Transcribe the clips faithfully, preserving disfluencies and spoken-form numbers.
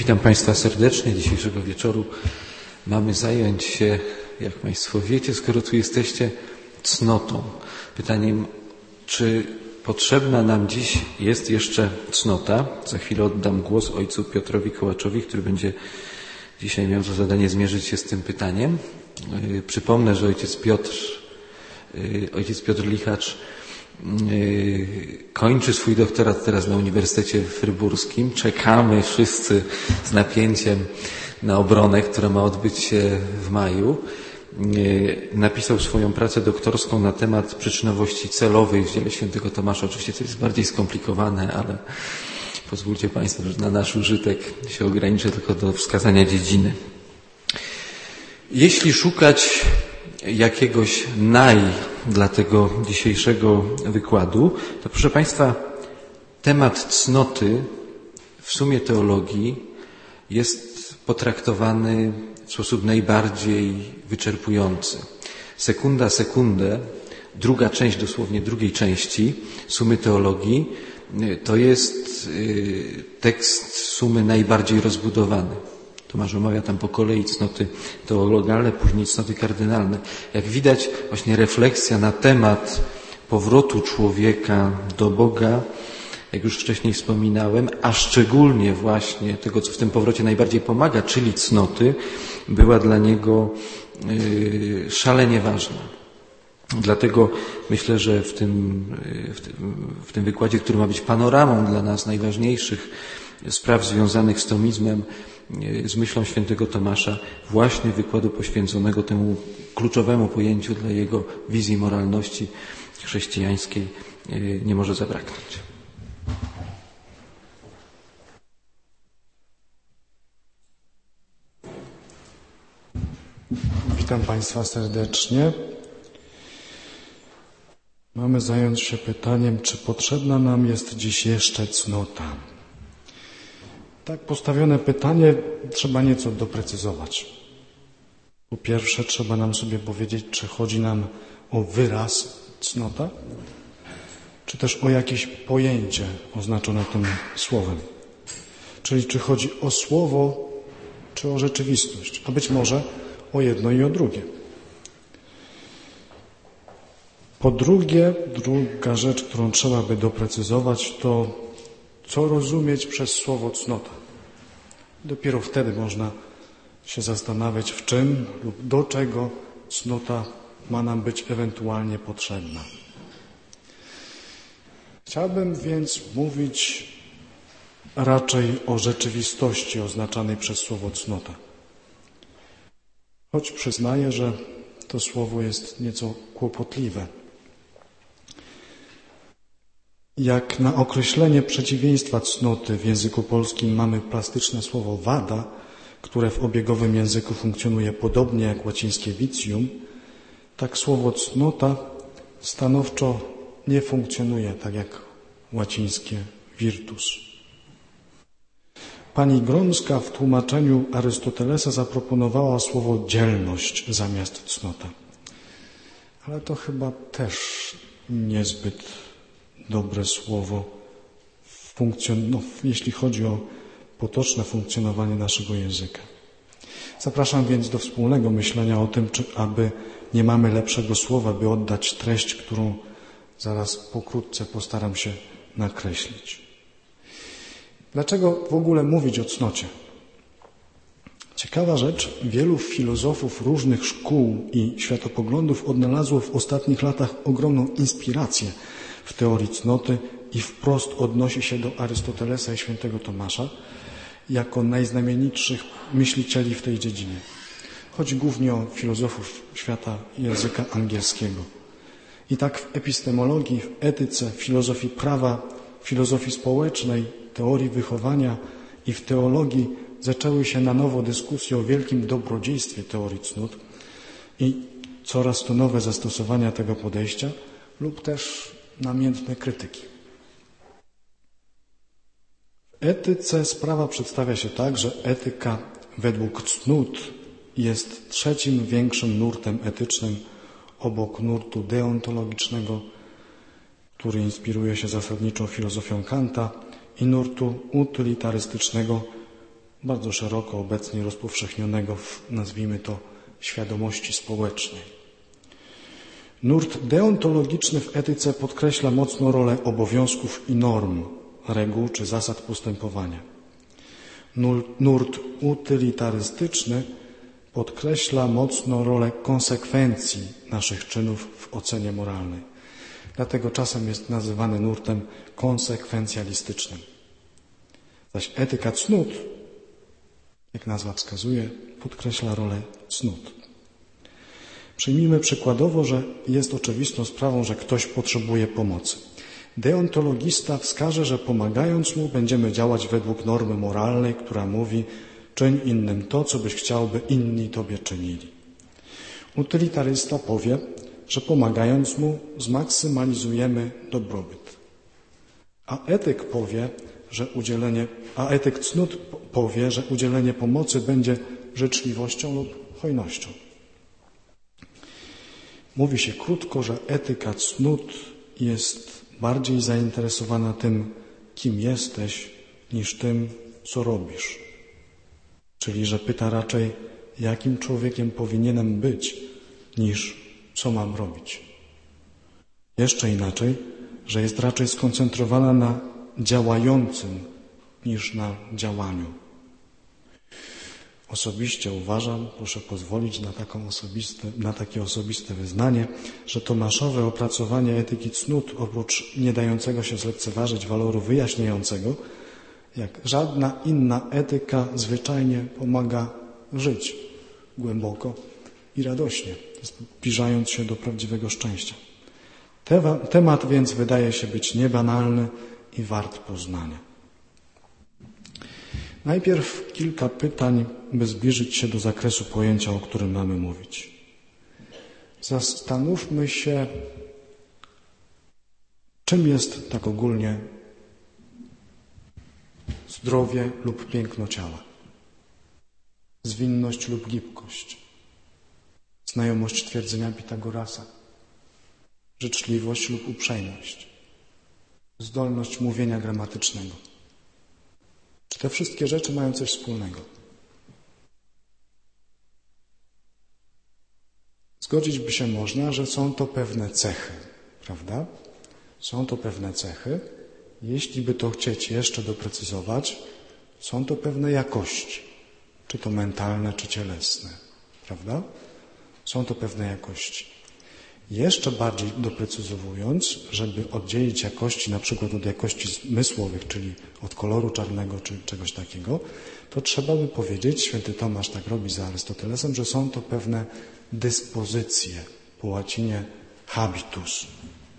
Witam Państwa serdecznie. Dzisiejszego wieczoru mamy zająć się, jak Państwo wiecie, skoro tu jesteście, cnotą. Pytaniem, czy potrzebna nam dziś jest jeszcze cnota? Za chwilę oddam głos ojcu Piotrowi Kołaczowi, który będzie dzisiaj miał za zadanie zmierzyć się z tym pytaniem. Przypomnę, że ojciec Piotr, ojciec Piotr Lichacz kończy swój doktorat teraz na Uniwersytecie Fryburskim. Czekamy wszyscy z napięciem na obronę, która ma odbyć się w maju. Napisał swoją pracę doktorską na temat przyczynowości celowej w dziele świętego Tomasza. Oczywiście to jest bardziej skomplikowane, ale pozwólcie Państwo, że na nasz użytek się ograniczę tylko do wskazania dziedziny. Jeśli szukać jakiegoś naj dla tego dzisiejszego wykładu, to proszę Państwa, temat cnoty w sumie teologii jest potraktowany w sposób najbardziej wyczerpujący. Sekunda sekundę, druga część, dosłownie drugiej części sumy teologii, to jest tekst sumy najbardziej rozbudowany. Tomasz omawia tam po kolei cnoty teologalne, później cnoty kardynalne. Jak widać, właśnie refleksja na temat powrotu człowieka do Boga, jak już wcześniej wspominałem, a szczególnie właśnie tego, co w tym powrocie najbardziej pomaga, czyli cnoty, była dla niego yy, szalenie ważna. Dlatego myślę, że w tym, w tym, w tym wykładzie, który ma być panoramą dla nas najważniejszych spraw związanych z tomizmem, z myślą świętego Tomasza, właśnie wykładu poświęconego temu kluczowemu pojęciu dla jego wizji moralności chrześcijańskiej nie może zabraknąć. Witam Państwa serdecznie. Mamy zająć się pytaniem, czy potrzebna nam jest dziś jeszcze cnota. Tak postawione pytanie trzeba nieco doprecyzować. Po pierwsze, trzeba nam sobie powiedzieć, czy chodzi nam o wyraz cnota, czy też o jakieś pojęcie oznaczone tym słowem. Czyli czy chodzi o słowo, czy o rzeczywistość, a być może o jedno i o drugie. Po drugie, druga rzecz, którą trzeba by doprecyzować, to co rozumieć przez słowo cnota. Dopiero wtedy można się zastanawiać, w czym lub do czego cnota ma nam być ewentualnie potrzebna. Chciałbym więc mówić raczej o rzeczywistości oznaczanej przez słowo cnota. Choć przyznaję, że to słowo jest nieco kłopotliwe. Jak na określenie przeciwieństwa cnoty w języku polskim mamy plastyczne słowo wada, które w obiegowym języku funkcjonuje podobnie jak łacińskie vitium, tak słowo cnota stanowczo nie funkcjonuje tak jak łacińskie virtus. Pani Gromska w tłumaczeniu Arystotelesa zaproponowała słowo dzielność zamiast cnota. Ale to chyba też niezbyt dobre słowo, funkcjon- no, jeśli chodzi o potoczne funkcjonowanie naszego języka. Zapraszam więc do wspólnego myślenia o tym, czy aby nie mamy lepszego słowa, by oddać treść, którą zaraz pokrótce postaram się nakreślić. Dlaczego w ogóle mówić o cnocie? Ciekawa rzecz, wielu filozofów różnych szkół i światopoglądów odnalazło w ostatnich latach ogromną inspirację w teorii cnoty i wprost odnosi się do Arystotelesa i świętego Tomasza jako najznamienitszych myślicieli w tej dziedzinie. Chodzi głównie o filozofów świata języka angielskiego. I tak w epistemologii, w etyce, w filozofii prawa, w filozofii społecznej, teorii wychowania i w teologii zaczęły się na nowo dyskusje o wielkim dobrodziejstwie teorii cnót i coraz to nowe zastosowania tego podejścia lub też namiętne krytyki. W etyce sprawa przedstawia się tak, że etyka według cnót jest trzecim większym nurtem etycznym obok nurtu deontologicznego, który inspiruje się zasadniczo filozofią Kanta, i nurtu utylitarystycznego, bardzo szeroko obecnie rozpowszechnionego w, nazwijmy to, świadomości społecznej. Nurt deontologiczny w etyce podkreśla mocno rolę obowiązków i norm, reguł czy zasad postępowania. Nurt utylitarystyczny podkreśla mocno rolę konsekwencji naszych czynów w ocenie moralnej. Dlatego czasem jest nazywany nurtem konsekwencjalistycznym. Zaś etyka cnót, jak nazwa wskazuje, podkreśla rolę cnót. Przyjmijmy przykładowo, że jest oczywistą sprawą, że ktoś potrzebuje pomocy. Deontologista wskaże, że pomagając mu będziemy działać według normy moralnej, która mówi: czyń innym to, co byś chciał, by inni tobie czynili. Utylitarysta powie, że pomagając mu zmaksymalizujemy dobrobyt. A etyk powie, że udzielenie, a etyk cnót powie, że udzielenie pomocy będzie życzliwością lub hojnością. Mówi się krótko, że etyka cnót jest bardziej zainteresowana tym, kim jesteś, niż tym, co robisz. Czyli, że pyta raczej, jakim człowiekiem powinienem być, niż co mam robić. Jeszcze inaczej, że jest raczej skoncentrowana na działającym, niż na działaniu. Osobiście uważam, proszę pozwolić na, taką osobiste, na takie osobiste wyznanie, że tomaszowe opracowanie etyki cnót, oprócz nie dającego się zlekceważyć waloru wyjaśniającego, jak żadna inna etyka, zwyczajnie pomaga żyć głęboko i radośnie, zbliżając się do prawdziwego szczęścia. Temat więc wydaje się być niebanalny i wart poznania. Najpierw kilka pytań, by zbliżyć się do zakresu pojęcia, o którym mamy mówić. Zastanówmy się, czym jest tak ogólnie zdrowie lub piękno ciała, zwinność lub gibkość, znajomość twierdzenia Pitagorasa, życzliwość lub uprzejmość, zdolność mówienia gramatycznego. Czy te wszystkie rzeczy mają coś wspólnego? Zgodzić by się można, że są to pewne cechy, prawda? Są to pewne cechy. Jeśli by to chcieć jeszcze doprecyzować, są to pewne jakości, czy to mentalne, czy cielesne, prawda? Są to pewne jakości. Jeszcze bardziej doprecyzowując, żeby oddzielić jakości na przykład od jakości zmysłowych, czyli od koloru czarnego czy czegoś takiego, to trzeba by powiedzieć, święty Tomasz tak robi za Arystotelesem, że są to pewne dyspozycje, po łacinie habitus.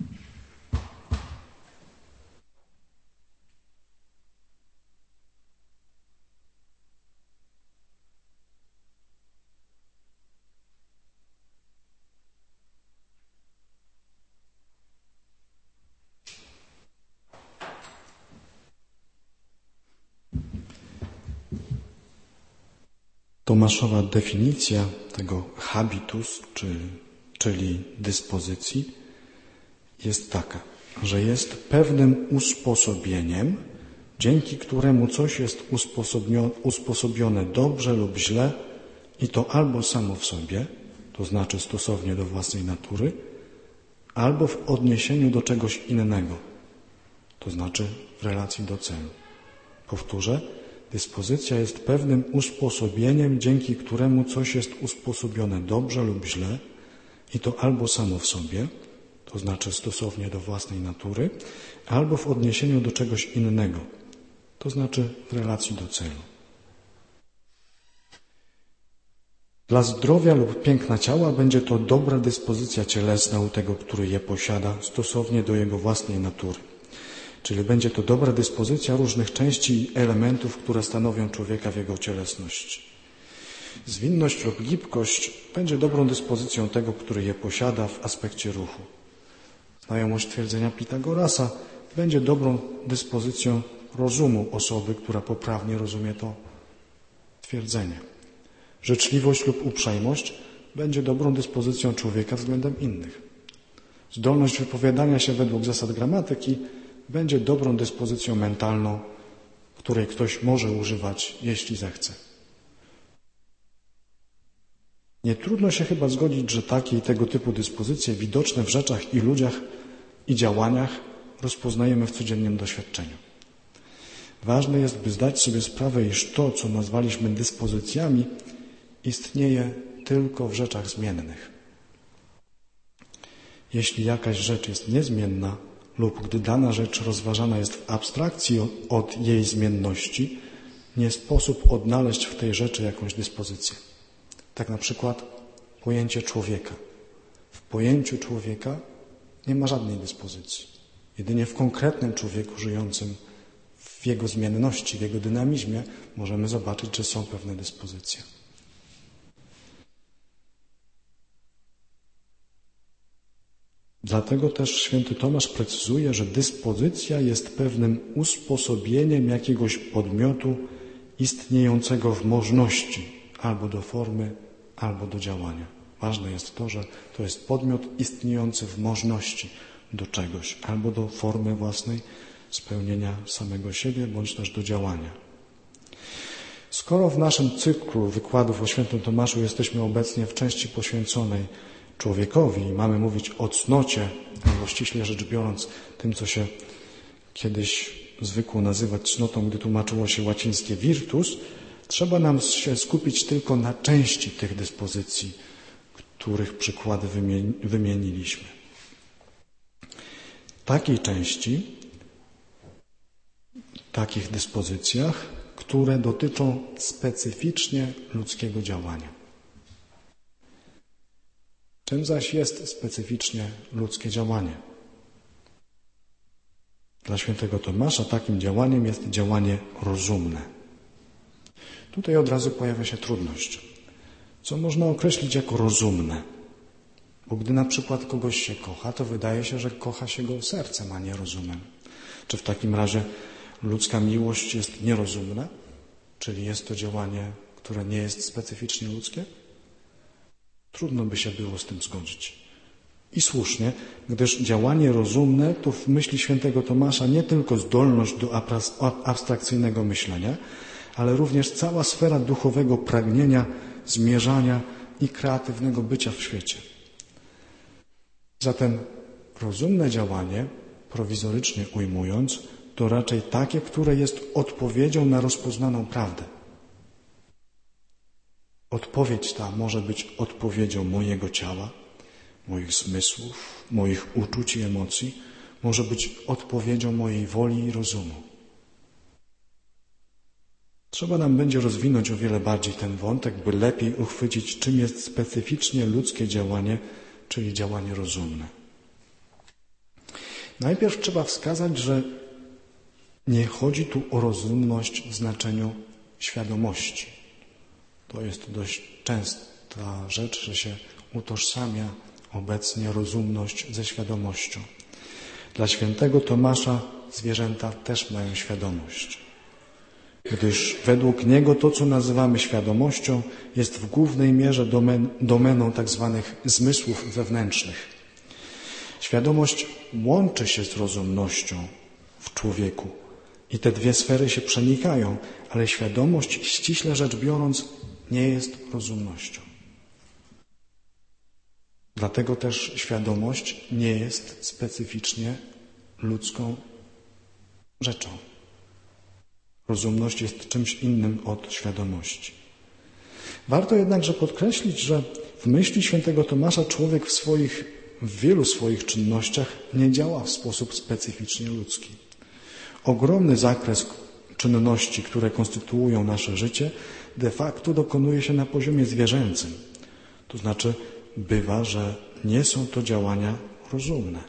Tomaszowa definicja tego habitus, czy, czyli dyspozycji, jest taka, że jest pewnym usposobieniem, dzięki któremu coś jest usposobione dobrze lub źle i to albo samo w sobie, to znaczy stosownie do własnej natury, albo w odniesieniu do czegoś innego, to znaczy w relacji do celu. Powtórzę. Dyspozycja jest pewnym usposobieniem, dzięki któremu coś jest usposobione dobrze lub źle i to albo samo w sobie, to znaczy stosownie do własnej natury, albo w odniesieniu do czegoś innego, to znaczy w relacji do celu. Dla zdrowia lub piękna ciała będzie to dobra dyspozycja cielesna u tego, który je posiada, stosownie do jego własnej natury. Czyli będzie to dobra dyspozycja różnych części i elementów, które stanowią człowieka w jego cielesności. Zwinność lub gibkość będzie dobrą dyspozycją tego, który je posiada w aspekcie ruchu. Znajomość twierdzenia Pitagorasa będzie dobrą dyspozycją rozumu osoby, która poprawnie rozumie to twierdzenie. Życzliwość lub uprzejmość będzie dobrą dyspozycją człowieka względem innych. Zdolność wypowiadania się według zasad gramatyki będzie dobrą dyspozycją mentalną, której ktoś może używać, jeśli zechce. Nie trudno się chyba zgodzić, że takie i tego typu dyspozycje widoczne w rzeczach i ludziach i działaniach rozpoznajemy w codziennym doświadczeniu. Ważne jest, by zdać sobie sprawę, iż to, co nazwaliśmy dyspozycjami, istnieje tylko w rzeczach zmiennych. Jeśli jakaś rzecz jest niezmienna lub gdy dana rzecz rozważana jest w abstrakcji od jej zmienności, nie sposób odnaleźć w tej rzeczy jakąś dyspozycję. Tak na przykład pojęcie człowieka. W pojęciu człowieka nie ma żadnej dyspozycji. Jedynie w konkretnym człowieku żyjącym w jego zmienności, w jego dynamizmie możemy zobaczyć, że są pewne dyspozycje. Dlatego też święty Tomasz precyzuje, że dyspozycja jest pewnym usposobieniem jakiegoś podmiotu istniejącego w możności albo do formy, albo do działania. Ważne jest to, że to jest podmiot istniejący w możności do czegoś, albo do formy własnej spełnienia samego siebie, bądź też do działania. Skoro w naszym cyklu wykładów o świętym Tomaszu jesteśmy obecnie w części poświęconej człowiekowi i mamy mówić o cnocie, albo ściśle rzecz biorąc tym, co się kiedyś zwykło nazywać cnotą, gdy tłumaczyło się łacińskie virtus, trzeba nam się skupić tylko na części tych dyspozycji, których przykłady wymieniliśmy. Takiej części, takich dyspozycjach, które dotyczą specyficznie ludzkiego działania. Czym zaś jest specyficznie ludzkie działanie? Dla świętego Tomasza takim działaniem jest działanie rozumne. Tutaj od razu pojawia się trudność. Co można określić jako rozumne? Bo gdy na przykład kogoś się kocha, to wydaje się, że kocha się go sercem, a nie rozumem. Czy w takim razie ludzka miłość jest nierozumna? Czyli jest to działanie, które nie jest specyficznie ludzkie? Trudno by się było z tym zgodzić. I słusznie, gdyż działanie rozumne to w myśli świętego Tomasza nie tylko zdolność do abstrakcyjnego myślenia, ale również cała sfera duchowego pragnienia, zmierzania i kreatywnego bycia w świecie. Zatem rozumne działanie, prowizorycznie ujmując, to raczej takie, które jest odpowiedzią na rozpoznaną prawdę. Odpowiedź ta może być odpowiedzią mojego ciała, moich zmysłów, moich uczuć i emocji, może być odpowiedzią mojej woli i rozumu. Trzeba nam będzie rozwinąć o wiele bardziej ten wątek, by lepiej uchwycić, czym jest specyficznie ludzkie działanie, czyli działanie rozumne. Najpierw trzeba wskazać, że nie chodzi tu o rozumność w znaczeniu świadomości. To jest dość częsta rzecz, że się utożsamia obecnie rozumność ze świadomością. Dla świętego Tomasza zwierzęta też mają świadomość, gdyż według niego to, co nazywamy świadomością, jest w głównej mierze domen, domeną tak zwanych zmysłów wewnętrznych. Świadomość łączy się z rozumnością w człowieku i te dwie sfery się przenikają, ale świadomość, ściśle rzecz biorąc, nie jest rozumnością. Dlatego też świadomość nie jest specyficznie ludzką rzeczą. Rozumność jest czymś innym od świadomości. Warto jednakże podkreślić, że w myśli świętego Tomasza człowiek w swoich, w wielu swoich czynnościach nie działa w sposób specyficznie ludzki. Ogromny zakres czynności, które konstytuują nasze życie, de facto dokonuje się na poziomie zwierzęcym. To znaczy bywa, że nie są to działania rozumne.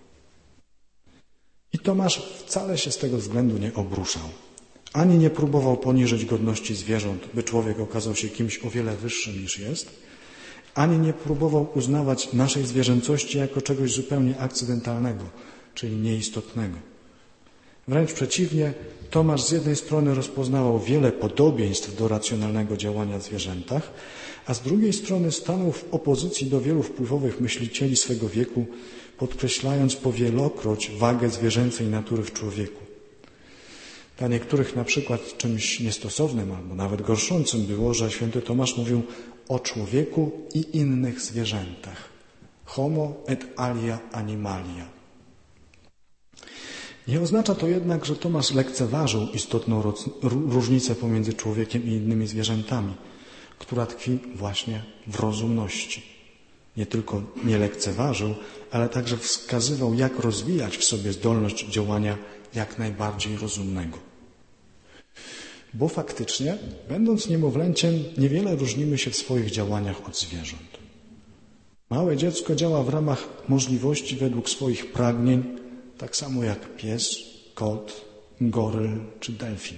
I Tomasz wcale się z tego względu nie obruszał. Ani nie próbował poniżyć godności zwierząt, by człowiek okazał się kimś o wiele wyższym niż jest, ani nie próbował uznawać naszej zwierzęcości jako czegoś zupełnie akcydentalnego, czyli nieistotnego. Wręcz przeciwnie, Tomasz z jednej strony rozpoznawał wiele podobieństw do racjonalnego działania w zwierzętach, a z drugiej strony stanął w opozycji do wielu wpływowych myślicieli swego wieku, podkreślając powielokroć wagę zwierzęcej natury w człowieku. Dla niektórych na przykład czymś niestosownym albo nawet gorszącym było, że święty Tomasz mówił o człowieku i innych zwierzętach. Homo et alia animalia. Nie oznacza to jednak, że Tomasz lekceważył istotną różnicę pomiędzy człowiekiem i innymi zwierzętami, która tkwi właśnie w rozumności. Nie tylko nie lekceważył, ale także wskazywał, jak rozwijać w sobie zdolność działania jak najbardziej rozumnego. Bo faktycznie, będąc niemowlęciem, niewiele różnimy się w swoich działaniach od zwierząt. Małe dziecko działa w ramach możliwości według swoich pragnień, tak samo jak pies, kot, goryl czy delfin.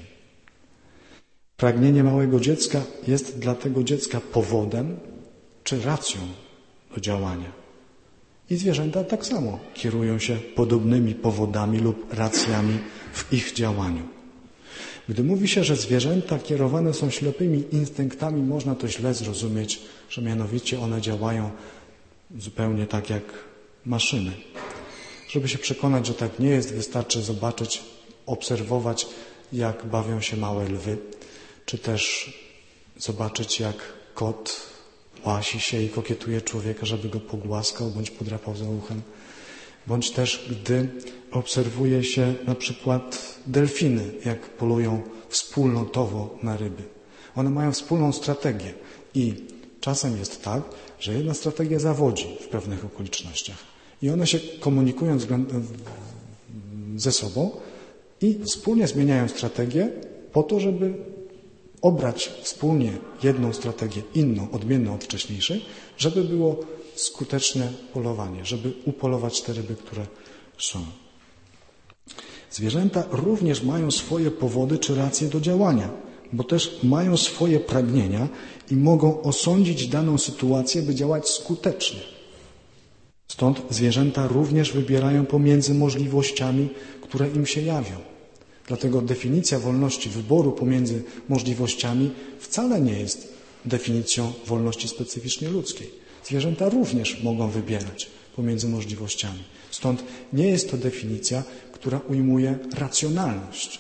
Pragnienie małego dziecka jest dla tego dziecka powodem czy racją do działania. I zwierzęta tak samo kierują się podobnymi powodami lub racjami w ich działaniu. Gdy mówi się, że zwierzęta kierowane są ślepymi instynktami, można to źle zrozumieć, że mianowicie one działają zupełnie tak jak maszyny. Żeby się przekonać, że tak nie jest, wystarczy zobaczyć, obserwować, jak bawią się małe lwy, czy też zobaczyć, jak kot łasi się i kokietuje człowieka, żeby go pogłaskał bądź podrapał za uchem. Bądź też, gdy obserwuje się na przykład delfiny, jak polują wspólnotowo na ryby. One mają wspólną strategię i czasem jest tak, że jedna strategia zawodzi w pewnych okolicznościach. I one się komunikują ze sobą i wspólnie zmieniają strategię po to, żeby obrać wspólnie jedną strategię, inną, odmienną od wcześniejszej, żeby było skuteczne polowanie, żeby upolować te ryby, które są. Zwierzęta również mają swoje powody czy racje do działania, bo też mają swoje pragnienia i mogą osądzić daną sytuację, by działać skutecznie. Stąd zwierzęta również wybierają pomiędzy możliwościami, które im się jawią. Dlatego definicja wolności wyboru pomiędzy możliwościami wcale nie jest definicją wolności specyficznie ludzkiej. Zwierzęta również mogą wybierać pomiędzy możliwościami. Stąd nie jest to definicja, która ujmuje racjonalność.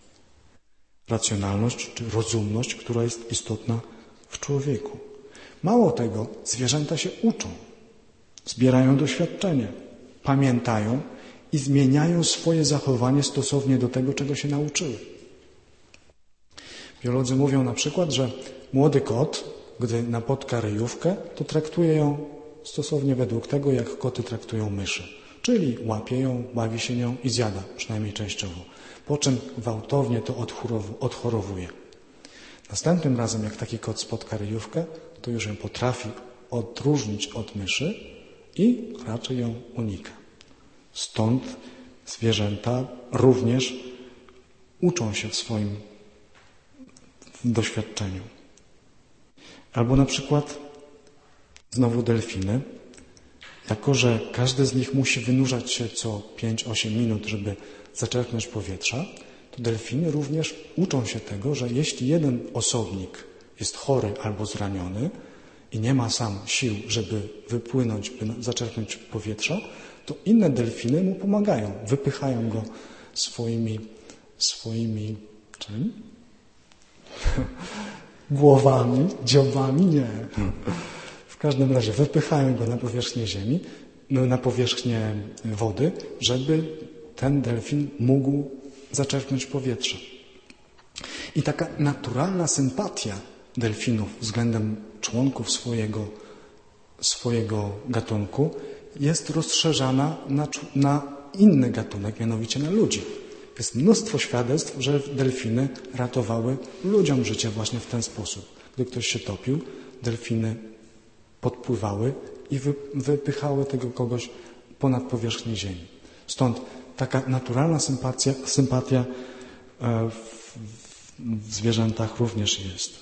Racjonalność czy rozumność, która jest istotna w człowieku. Mało tego, zwierzęta się uczą, zbierają doświadczenie, pamiętają i zmieniają swoje zachowanie stosownie do tego, czego się nauczyły. Biolodzy mówią na przykład, że młody kot, gdy napotka ryjówkę, to traktuje ją stosownie według tego, jak koty traktują myszy. Czyli łapie ją, bawi się nią i zjada, przynajmniej częściowo. Po czym gwałtownie to odchorowuje. Następnym razem, jak taki kot spotka ryjówkę, to już ją potrafi odróżnić od myszy i raczej ją unika. Stąd zwierzęta również uczą się w swoim doświadczeniu. Albo na przykład znowu delfiny. Jako że każdy z nich musi wynurzać się co pięć osiem minut, żeby zaczerpnąć powietrza, to delfiny również uczą się tego, że jeśli jeden osobnik jest chory albo zraniony i nie ma sam sił, żeby wypłynąć, by zaczerpnąć powietrza, to inne delfiny mu pomagają, wypychają go swoimi, swoimi czym? Głowami, dziobami, nie. W każdym razie wypychają go na powierzchnię ziemi, na powierzchnię wody, żeby ten delfin mógł zaczerpnąć powietrze. I taka naturalna sympatia delfinów względem członków swojego, swojego gatunku jest rozszerzana na, na inny gatunek, mianowicie na ludzi. Jest mnóstwo świadectw, że delfiny ratowały ludziom życie właśnie w ten sposób. Gdy ktoś się topił, delfiny podpływały i wypychały tego kogoś ponad powierzchnię ziemi. Stąd taka naturalna sympatia, sympatia w, w zwierzętach również jest.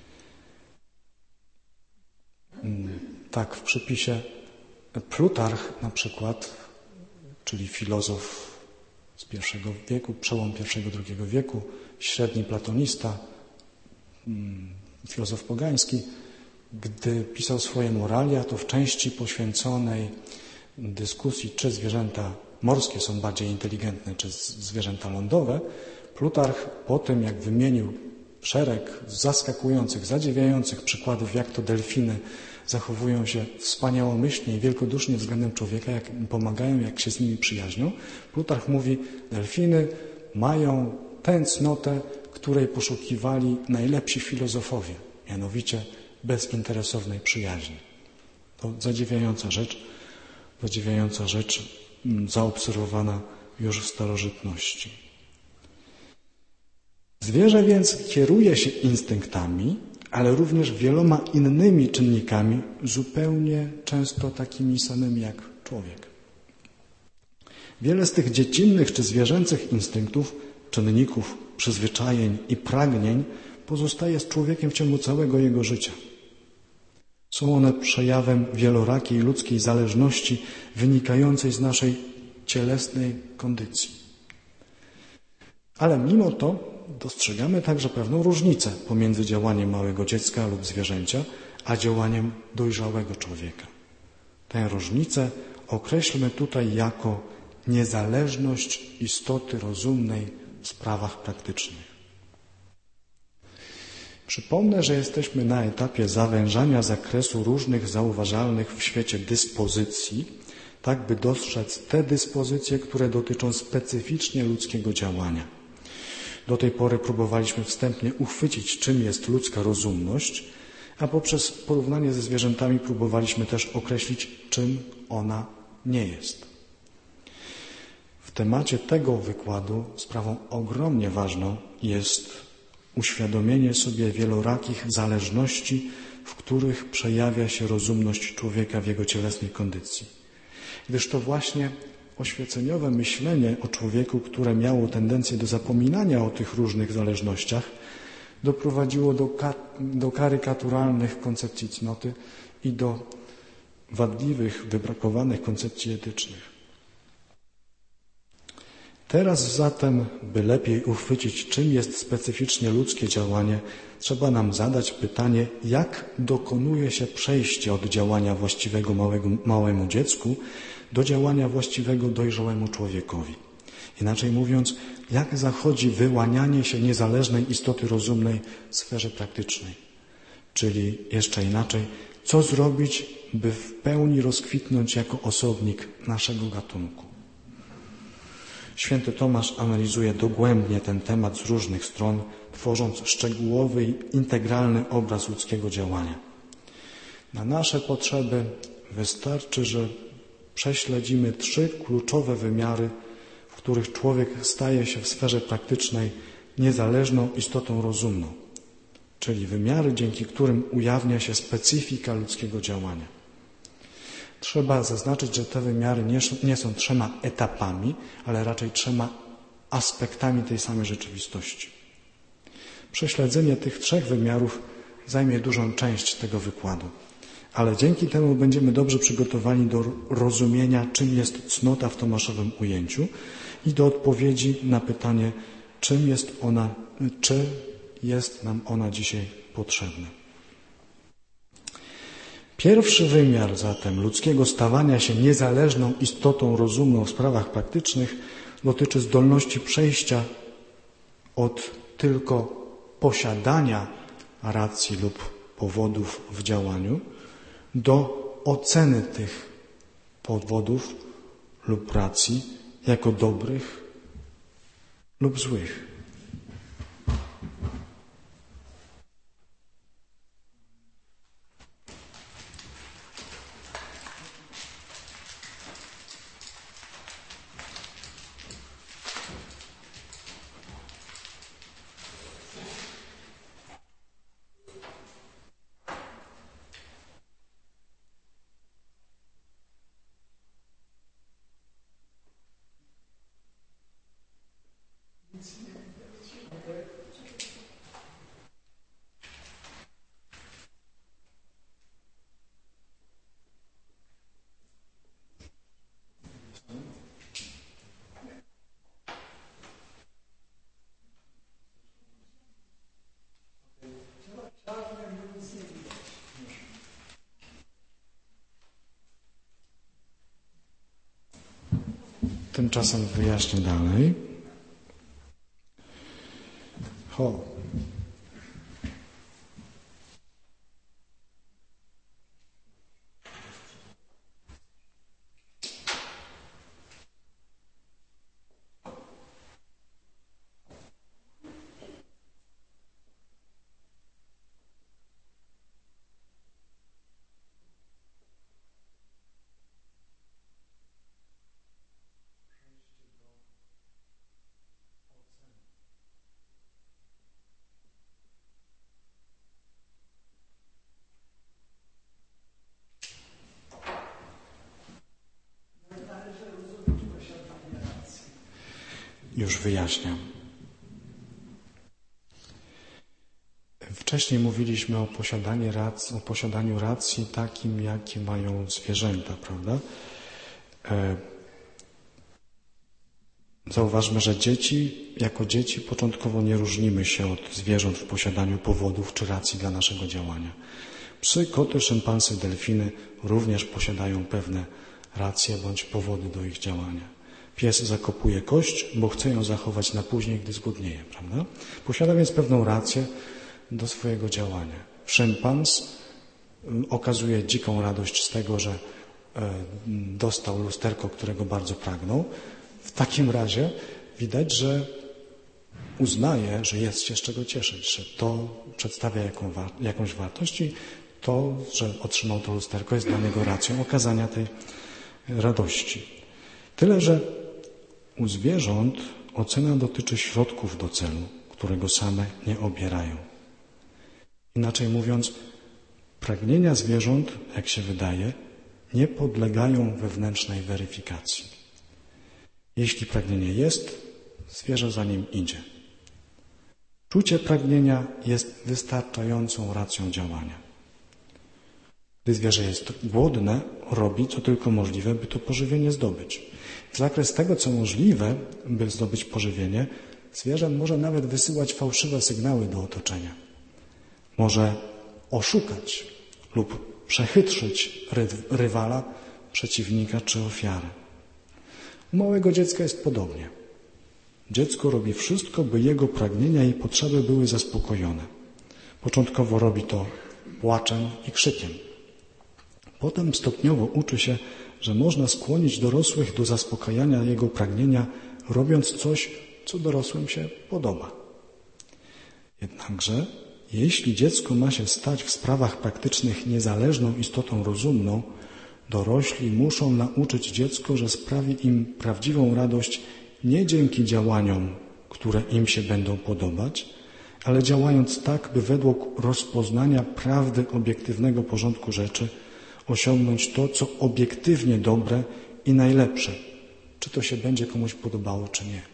Tak, w przypisie Plutarch na przykład, czyli filozof z pierwszego wieku, przełom pierwszego, drugiego wieku, średni platonista, filozof pogański, gdy pisał swoje moralia, to w części poświęconej dyskusji, czy zwierzęta morskie są bardziej inteligentne, czy zwierzęta lądowe, Plutarch po tym, jak wymienił szereg zaskakujących, zadziwiających przykładów, jak to delfiny zachowują się wspaniałomyślnie i wielkodusznie względem człowieka, jak im pomagają, jak się z nimi przyjaźnią, Plutarch mówi, delfiny mają tę cnotę, której poszukiwali najlepsi filozofowie, mianowicie bezinteresownej przyjaźni. To zadziwiająca rzecz, zadziwiająca rzecz zaobserwowana już w starożytności. Zwierzę więc kieruje się instynktami, ale również wieloma innymi czynnikami, zupełnie często takimi samymi jak człowiek. Wiele z tych dziecinnych czy zwierzęcych instynktów, czynników, przyzwyczajeń i pragnień pozostaje z człowiekiem w ciągu całego jego życia. Są one przejawem wielorakiej ludzkiej zależności wynikającej z naszej cielesnej kondycji. Ale mimo to dostrzegamy także pewną różnicę pomiędzy działaniem małego dziecka lub zwierzęcia, a działaniem dojrzałego człowieka. Tę różnicę określmy tutaj jako niezależność istoty rozumnej w sprawach praktycznych. Przypomnę, że jesteśmy na etapie zawężania zakresu różnych zauważalnych w świecie dyspozycji, tak by dostrzec te dyspozycje, które dotyczą specyficznie ludzkiego działania. Do tej pory próbowaliśmy wstępnie uchwycić, czym jest ludzka rozumność, a poprzez porównanie ze zwierzętami próbowaliśmy też określić, czym ona nie jest. W temacie tego wykładu sprawą ogromnie ważną jest uświadomienie sobie wielorakich zależności, w których przejawia się rozumność człowieka w jego cielesnej kondycji. Gdyż to właśnie oświeceniowe myślenie o człowieku, które miało tendencję do zapominania o tych różnych zależnościach, doprowadziło do, ka- do karykaturalnych koncepcji cnoty i do wadliwych, wybrakowanych koncepcji etycznych. Teraz zatem, by lepiej uchwycić, czym jest specyficznie ludzkie działanie, trzeba nam zadać pytanie, jak dokonuje się przejście od działania właściwego małego, małemu dziecku do działania właściwego dojrzałemu człowiekowi. Inaczej mówiąc, jak zachodzi wyłanianie się niezależnej istoty rozumnej w sferze praktycznej. Czyli jeszcze inaczej, co zrobić, by w pełni rozkwitnąć jako osobnik naszego gatunku. Święty Tomasz analizuje dogłębnie ten temat z różnych stron, tworząc szczegółowy i integralny obraz ludzkiego działania. Na nasze potrzeby wystarczy, że prześledzimy trzy kluczowe wymiary, w których człowiek staje się w sferze praktycznej niezależną istotą rozumną, czyli wymiary, dzięki którym ujawnia się specyfika ludzkiego działania. Trzeba zaznaczyć, że te wymiary nie, nie są trzema etapami, ale raczej trzema aspektami tej samej rzeczywistości. Prześledzenie tych trzech wymiarów zajmie dużą część tego wykładu, ale dzięki temu będziemy dobrze przygotowani do rozumienia, czym jest cnota w Tomaszowym ujęciu i do odpowiedzi na pytanie, czym jest ona, czy jest nam ona dzisiaj potrzebna. Pierwszy wymiar zatem ludzkiego stawania się niezależną istotą rozumną w sprawach praktycznych dotyczy zdolności przejścia od tylko posiadania racji lub powodów w działaniu do oceny tych powodów lub racji jako dobrych lub złych. Tymczasem wyjaśnię dalej. Ho. Już wyjaśniam. Wcześniej mówiliśmy o posiadaniu racji, o posiadaniu racji takim, jakie mają zwierzęta, prawda? Zauważmy, że dzieci, jako dzieci początkowo nie różnimy się od zwierząt w posiadaniu powodów czy racji dla naszego działania. Psy, koty, szympansy, delfiny również posiadają pewne racje bądź powody do ich działania. Pies zakopuje kość, bo chce ją zachować na później, gdy zgłodnieje, prawda? Posiada więc pewną rację do swojego działania. Szympans okazuje dziką radość z tego, że dostał lusterko, którego bardzo pragnął. W takim razie widać, że uznaje, że jest się z czego cieszyć, że to przedstawia jaką, jakąś wartość i to, że otrzymał to lusterko, jest dla niego racją okazania tej radości. Tyle, że u zwierząt ocena dotyczy środków do celu, którego same nie obierają. Inaczej mówiąc, pragnienia zwierząt, jak się wydaje, nie podlegają wewnętrznej weryfikacji. Jeśli pragnienie jest, zwierzę za nim idzie. Czucie pragnienia jest wystarczającą racją działania. Gdy zwierzę jest głodne, robi co tylko możliwe, by to pożywienie zdobyć. W zakres tego, co możliwe, by zdobyć pożywienie, zwierzę może nawet wysyłać fałszywe sygnały do otoczenia. Może oszukać lub przechytrzyć ry- rywala, przeciwnika czy ofiarę. U małego dziecka jest podobnie. Dziecko robi wszystko, by jego pragnienia i potrzeby były zaspokojone. Początkowo robi to płaczem i krzykiem. Potem stopniowo uczy się, że można skłonić dorosłych do zaspokajania jego pragnienia, robiąc coś, co dorosłym się podoba. Jednakże, jeśli dziecko ma się stać w sprawach praktycznych niezależną istotą rozumną, dorośli muszą nauczyć dziecko, że sprawi im prawdziwą radość nie dzięki działaniom, które im się będą podobać, ale działając tak, by według rozpoznania prawdy obiektywnego porządku rzeczy osiągnąć to, co obiektywnie dobre i najlepsze, czy to się będzie komuś podobało, czy nie.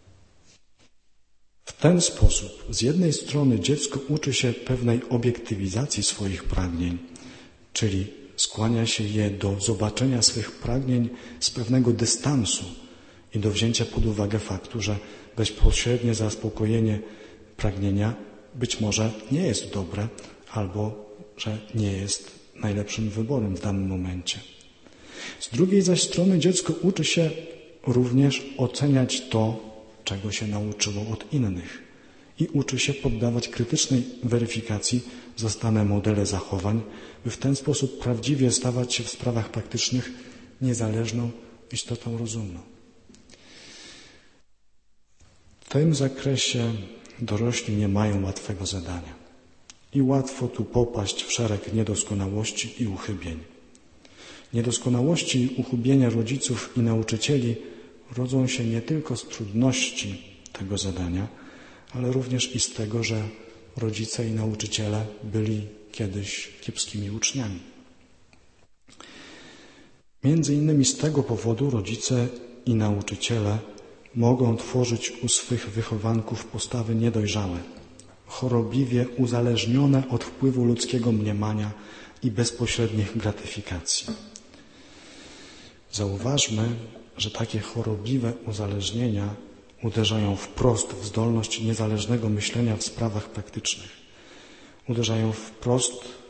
W ten sposób z jednej strony dziecko uczy się pewnej obiektywizacji swoich pragnień, czyli skłania się je do zobaczenia swych pragnień z pewnego dystansu i do wzięcia pod uwagę faktu, że bezpośrednie zaspokojenie pragnienia być może nie jest dobre albo że nie jest najlepszym wyborem w danym momencie. Z drugiej zaś strony dziecko uczy się również oceniać to, czego się nauczyło od innych i uczy się poddawać krytycznej weryfikacji zastane modele zachowań, by w ten sposób prawdziwie stawać się w sprawach praktycznych niezależną istotą rozumną. W tym zakresie dorośli nie mają łatwego zadania i łatwo tu popaść w szereg niedoskonałości i uchybień. Niedoskonałości i uchybienia rodziców i nauczycieli rodzą się nie tylko z trudności tego zadania, ale również i z tego, że rodzice i nauczyciele byli kiedyś kiepskimi uczniami. Między innymi z tego powodu rodzice i nauczyciele mogą tworzyć u swych wychowanków postawy niedojrzałe, chorobliwie uzależnione od wpływu ludzkiego mniemania i bezpośrednich gratyfikacji. Zauważmy, że takie chorobliwe uzależnienia uderzają wprost w zdolność niezależnego myślenia w sprawach praktycznych. Uderzają wprost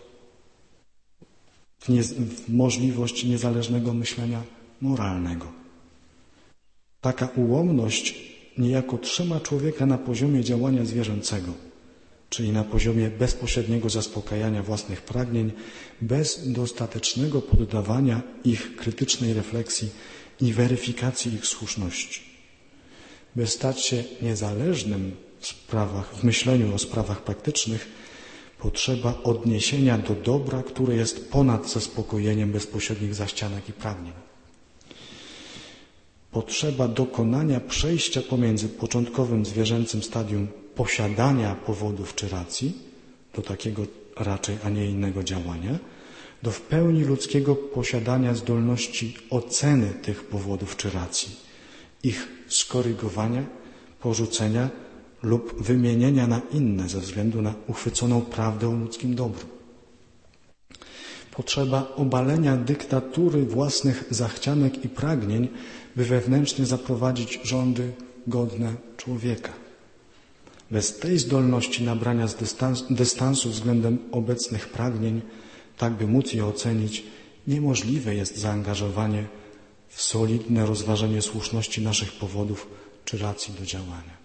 w, nie, w możliwość niezależnego myślenia moralnego. Taka ułomność niejako trzyma człowieka na poziomie działania zwierzęcego, czyli na poziomie bezpośredniego zaspokajania własnych pragnień, bez dostatecznego poddawania ich krytycznej refleksji i weryfikacji ich słuszności. By stać się niezależnym w sprawach, w myśleniu o sprawach praktycznych, potrzeba odniesienia do dobra, które jest ponad zaspokojeniem bezpośrednich zachcianek i pragnień. Potrzeba dokonania przejścia pomiędzy początkowym zwierzęcym stadium posiadania powodów czy racji, do takiego raczej, a nie innego działania, do w pełni ludzkiego posiadania zdolności oceny tych powodów czy racji, ich skorygowania, porzucenia lub wymienienia na inne ze względu na uchwyconą prawdę o ludzkim dobru. Potrzeba obalenia dyktatury własnych zachcianek i pragnień, by wewnętrznie zaprowadzić rządy godne człowieka. Bez tej zdolności nabrania z dystans, dystansu względem obecnych pragnień, tak by móc je ocenić, niemożliwe jest zaangażowanie w solidne rozważenie słuszności naszych powodów czy racji do działania.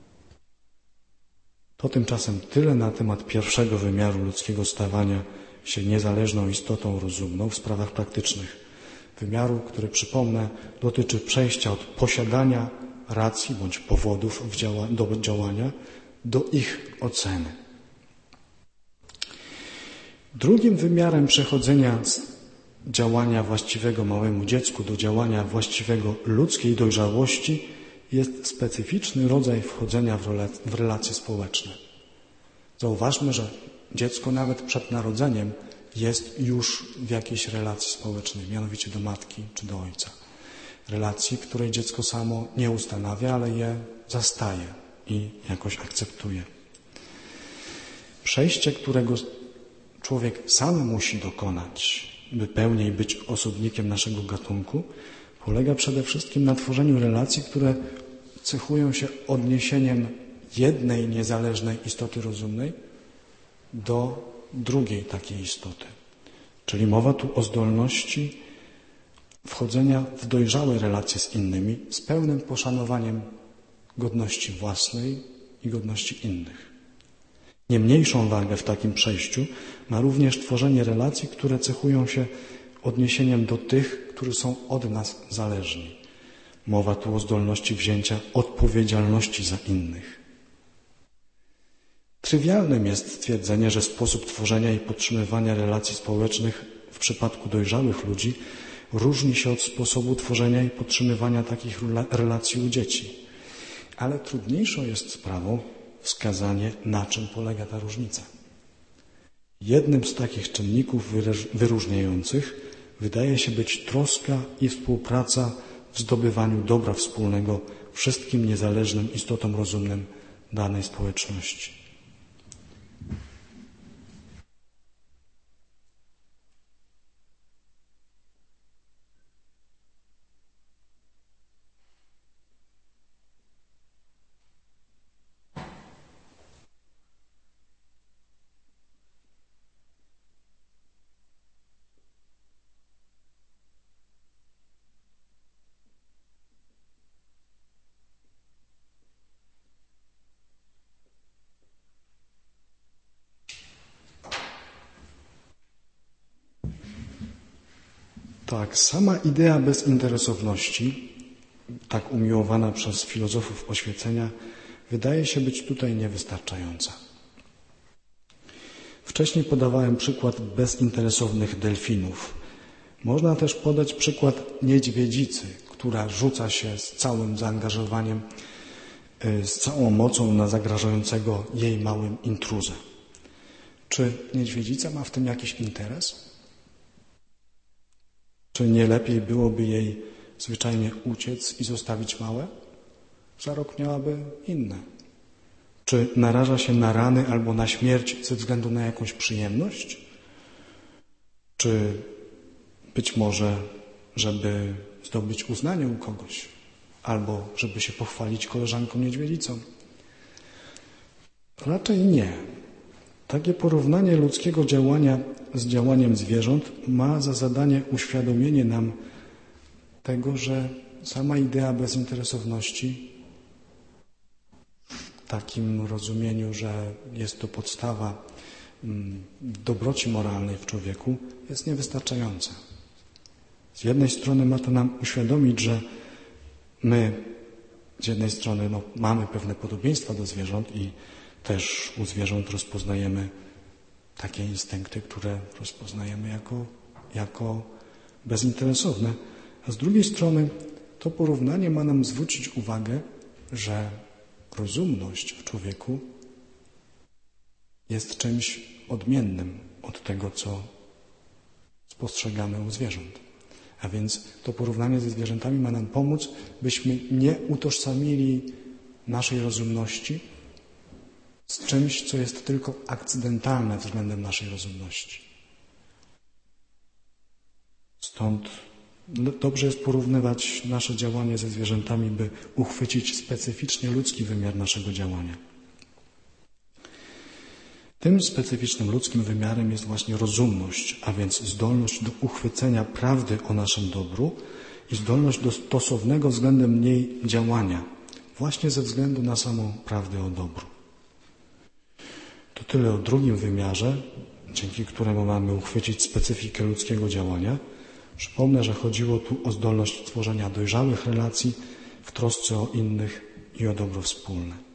To tymczasem tyle na temat pierwszego wymiaru ludzkiego stawania się niezależną istotą rozumną w sprawach praktycznych. Wymiaru, który, przypomnę, dotyczy przejścia od posiadania racji bądź powodów działa- do działania do ich oceny. Drugim wymiarem przechodzenia z działania właściwego małemu dziecku do działania właściwego ludzkiej dojrzałości jest specyficzny rodzaj wchodzenia w, role, w relacje społeczne. Zauważmy, że dziecko nawet przed narodzeniem jest już w jakiejś relacji społecznej, mianowicie do matki czy do ojca. Relacji, której dziecko samo nie ustanawia, ale je zastaje i jakoś akceptuje. Przejście, którego człowiek sam musi dokonać, by pełniej być osobnikiem naszego gatunku, polega przede wszystkim na tworzeniu relacji, które cechują się odniesieniem jednej niezależnej istoty rozumnej do drugiej takiej istoty. Czyli mowa tu o zdolności wchodzenia w dojrzałe relacje z innymi z pełnym poszanowaniem godności własnej i godności innych. Nie mniejszą wagę w takim przejściu ma również tworzenie relacji, które cechują się odniesieniem do tych, którzy są od nas zależni. Mowa tu o zdolności wzięcia odpowiedzialności za innych. Trywialnym jest stwierdzenie, że sposób tworzenia i podtrzymywania relacji społecznych w przypadku dojrzałych ludzi różni się od sposobu tworzenia i podtrzymywania takich relacji u dzieci. Ale trudniejszą jest sprawą wskazanie, na czym polega ta różnica. Jednym z takich czynników wyróżniających wydaje się być troska i współpraca w zdobywaniu dobra wspólnego wszystkim niezależnym istotom rozumnym danej społeczności. Tak, sama idea bezinteresowności, tak umiłowana przez filozofów oświecenia, wydaje się być tutaj niewystarczająca. Wcześniej podawałem przykład bezinteresownych delfinów. Można też podać przykład niedźwiedzicy, która rzuca się z całym zaangażowaniem, z całą mocą na zagrażającego jej małym intruzę. Czy niedźwiedzica ma w tym jakiś interes? Czy nie lepiej byłoby jej zwyczajnie uciec i zostawić małe? Za rok miałaby inne. Czy naraża się na rany albo na śmierć ze względu na jakąś przyjemność? Czy być może, żeby zdobyć uznanie u kogoś? Albo żeby się pochwalić koleżanką niedźwiedzicą? Raczej nie. Takie porównanie ludzkiego działania z działaniem zwierząt ma za zadanie uświadomienie nam tego, że sama idea bezinteresowności takim rozumieniu, że jest to podstawa dobroci moralnej w człowieku, jest niewystarczające. Z jednej strony ma to nam uświadomić, że my z jednej strony no, mamy pewne podobieństwa do zwierząt i też u zwierząt rozpoznajemy takie instynkty, które rozpoznajemy jako, jako bezinteresowne, a z drugiej strony to porównanie ma nam zwrócić uwagę, że rozumność w człowieku jest czymś odmiennym od tego, co spostrzegamy u zwierząt. A więc to porównanie ze zwierzętami ma nam pomóc, byśmy nie utożsamili naszej rozumności z czymś, co jest tylko akcydentalne względem naszej rozumności. Stąd dobrze jest porównywać nasze działanie ze zwierzętami, by uchwycić specyficznie ludzki wymiar naszego działania. Tym specyficznym ludzkim wymiarem jest właśnie rozumność, a więc zdolność do uchwycenia prawdy o naszym dobru i zdolność do stosownego względem niej działania, właśnie ze względu na samą prawdę o dobru. To tyle o drugim wymiarze, dzięki któremu mamy uchwycić specyfikę ludzkiego działania. Przypomnę, że chodziło tu o zdolność tworzenia dojrzałych relacji w trosce o innych i o dobro wspólne.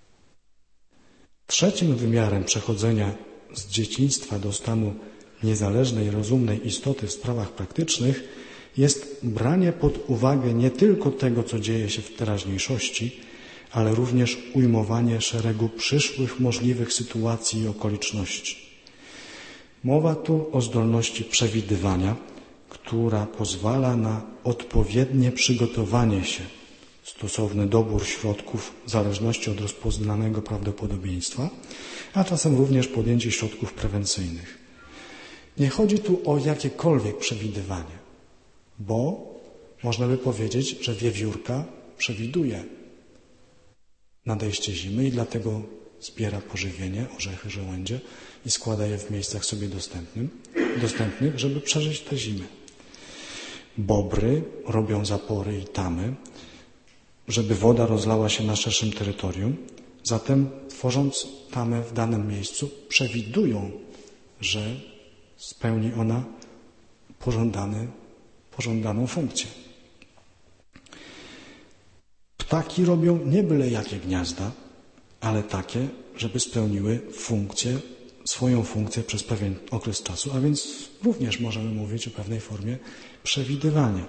Trzecim wymiarem przechodzenia z dzieciństwa do stanu niezależnej, rozumnej istoty w sprawach praktycznych jest branie pod uwagę nie tylko tego, co dzieje się w teraźniejszości, ale również ujmowanie szeregu przyszłych możliwych sytuacji i okoliczności. Mowa tu o zdolności przewidywania, która pozwala na odpowiednie przygotowanie się, stosowny dobór środków w zależności od rozpoznanego prawdopodobieństwa, a czasem również podjęcie środków prewencyjnych. Nie chodzi tu o jakiekolwiek przewidywanie, bo można by powiedzieć, że wiewiórka przewiduje nadejście zimy i dlatego zbiera pożywienie, orzechy, żołędzie i składa je w miejscach sobie dostępnym, dostępnych, żeby przeżyć tę zimę. Bobry robią zapory i tamy, żeby woda rozlała się na szerszym terytorium. Zatem, tworząc tamę w danym miejscu, przewidują, że spełni ona pożądany, pożądaną funkcję. Ptaki robią nie byle jakie gniazda, ale takie, żeby spełniły funkcję, swoją funkcję przez pewien okres czasu, a więc również możemy mówić o pewnej formie przewidywania.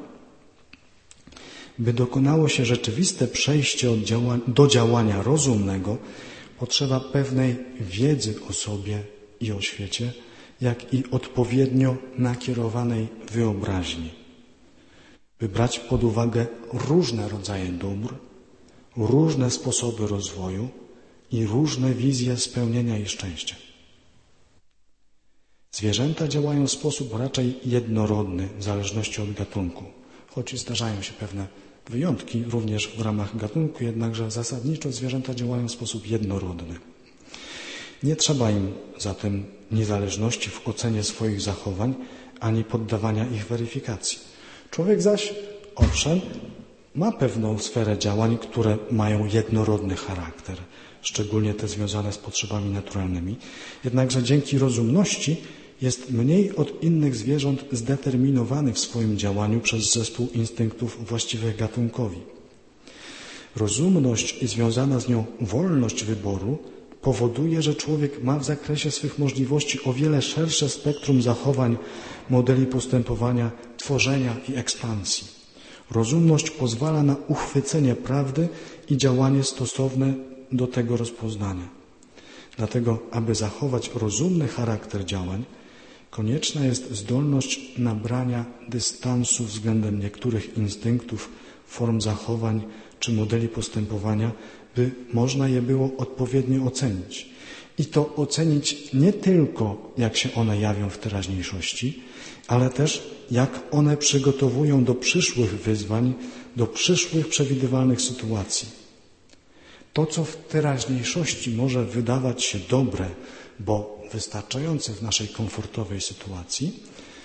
By dokonało się rzeczywiste przejście od działań, do działania rozumnego, potrzeba pewnej wiedzy o sobie i o świecie, jak i odpowiednio nakierowanej wyobraźni. By brać pod uwagę różne rodzaje dóbr, różne sposoby rozwoju i różne wizje spełnienia i szczęścia. Zwierzęta działają w sposób raczej jednorodny w zależności od gatunku, choć zdarzają się pewne wyjątki również w ramach gatunku, jednakże zasadniczo zwierzęta działają w sposób jednorodny. Nie trzeba im zatem niezależności w ocenie swoich zachowań, ani poddawania ich weryfikacji. Człowiek zaś, owszem, ma pewną sferę działań, które mają jednorodny charakter, szczególnie te związane z potrzebami naturalnymi, jednakże dzięki rozumności jest mniej od innych zwierząt zdeterminowany w swoim działaniu przez zespół instynktów właściwych gatunkowi. Rozumność i związana z nią wolność wyboru powoduje, że człowiek ma w zakresie swych możliwości o wiele szersze spektrum zachowań, modeli postępowania, tworzenia i ekspansji. Rozumność pozwala na uchwycenie prawdy i działanie stosowne do tego rozpoznania. Dlatego, aby zachować rozumny charakter działań, konieczna jest zdolność nabrania dystansu względem niektórych instynktów, form zachowań czy modeli postępowania, by można je było odpowiednio ocenić. I to ocenić nie tylko, jak się one jawią w teraźniejszości, ale też jak one przygotowują do przyszłych wyzwań, do przyszłych przewidywalnych sytuacji. To, co w teraźniejszości może wydawać się dobre, bo wystarczające w naszej komfortowej sytuacji,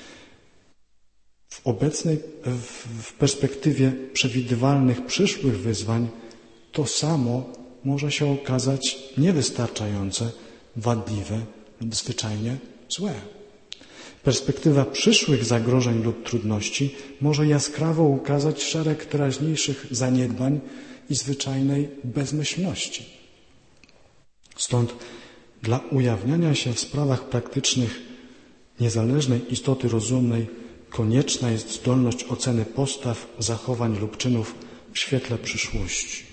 w obecnej, w perspektywie przewidywalnych przyszłych wyzwań, to samo może się okazać niewystarczające, wadliwe lub zwyczajnie złe. Perspektywa przyszłych zagrożeń lub trudności może jaskrawo ukazać szereg teraźniejszych zaniedbań i zwyczajnej bezmyślności. Stąd dla ujawniania się w sprawach praktycznych niezależnej istoty rozumnej konieczna jest zdolność oceny postaw, zachowań lub czynów w świetle przyszłości.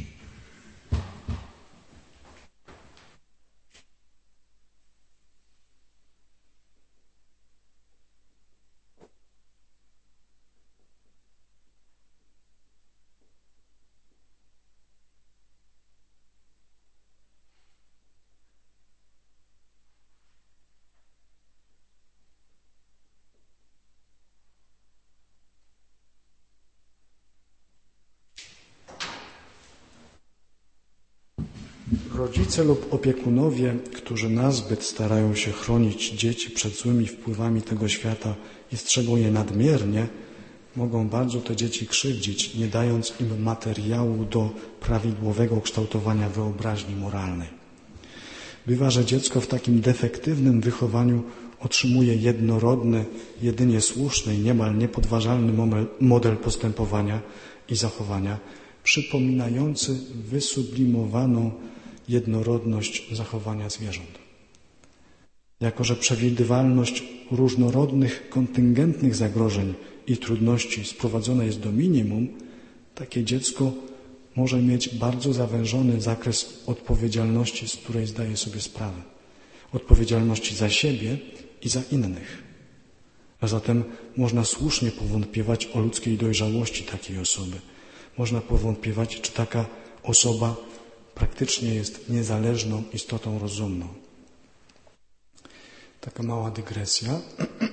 Rodzice lub opiekunowie, którzy nazbyt starają się chronić dzieci przed złymi wpływami tego świata i strzegą je nadmiernie, mogą bardzo te dzieci krzywdzić, nie dając im materiału do prawidłowego kształtowania wyobraźni moralnej. Bywa, że dziecko w takim defektywnym wychowaniu otrzymuje jednorodny, jedynie słuszny i niemal niepodważalny model postępowania i zachowania, przypominający wysublimowaną jednorodność zachowania zwierząt. Jako że przewidywalność różnorodnych, kontyngentnych zagrożeń i trudności sprowadzona jest do minimum, takie dziecko może mieć bardzo zawężony zakres odpowiedzialności, z której zdaje sobie sprawę. Odpowiedzialności za siebie i za innych. A zatem można słusznie powątpiewać o ludzkiej dojrzałości takiej osoby. Można powątpiewać, czy taka osoba praktycznie jest niezależną istotą rozumną. Taka mała dygresja.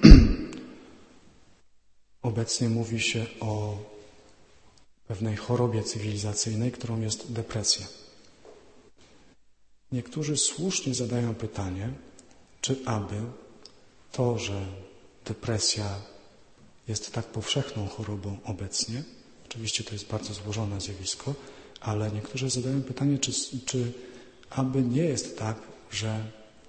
Obecnie mówi się o pewnej chorobie cywilizacyjnej, którą jest depresja. Niektórzy słusznie zadają pytanie, czy aby to, że depresja jest tak powszechną chorobą obecnie, oczywiście to jest bardzo złożone zjawisko, ale niektórzy zadają pytanie, czy, czy aby nie jest tak, że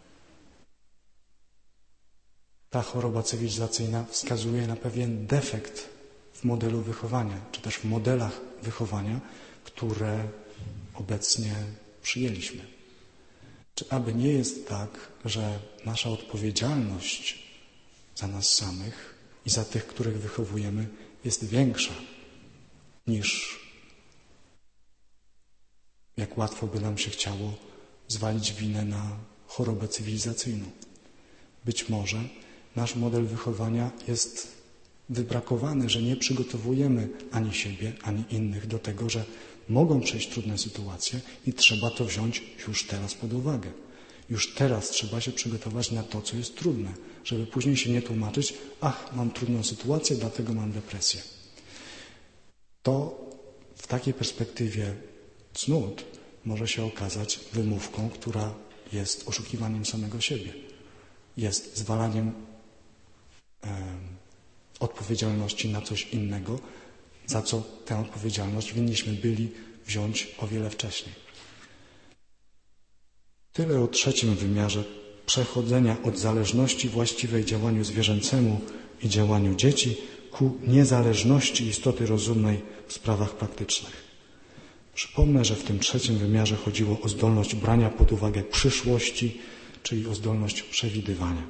ta choroba cywilizacyjna wskazuje na pewien defekt w modelu wychowania, czy też w modelach wychowania, które obecnie przyjęliśmy. Czy aby nie jest tak, że nasza odpowiedzialność za nas samych i za tych, których wychowujemy, jest większa niż jak łatwo by nam się chciało zwalić winę na chorobę cywilizacyjną. Być może nasz model wychowania jest wybrakowany, że nie przygotowujemy ani siebie, ani innych do tego, że mogą przejść trudne sytuacje i trzeba to wziąć już teraz pod uwagę. Już teraz trzeba się przygotować na to, co jest trudne, żeby później się nie tłumaczyć, ach, mam trudną sytuację, dlatego mam depresję. To w takiej perspektywie cnót może się okazać wymówką, która jest oszukiwaniem samego siebie. Jest zwalaniem e, odpowiedzialności na coś innego, za co tę odpowiedzialność winniśmy byli wziąć o wiele wcześniej. Tyle o trzecim wymiarze przechodzenia od zależności właściwej działaniu zwierzęcemu i działaniu dzieci ku niezależności istoty rozumnej w sprawach praktycznych. Przypomnę, że w tym trzecim wymiarze chodziło o zdolność brania pod uwagę przyszłości, czyli o zdolność przewidywania.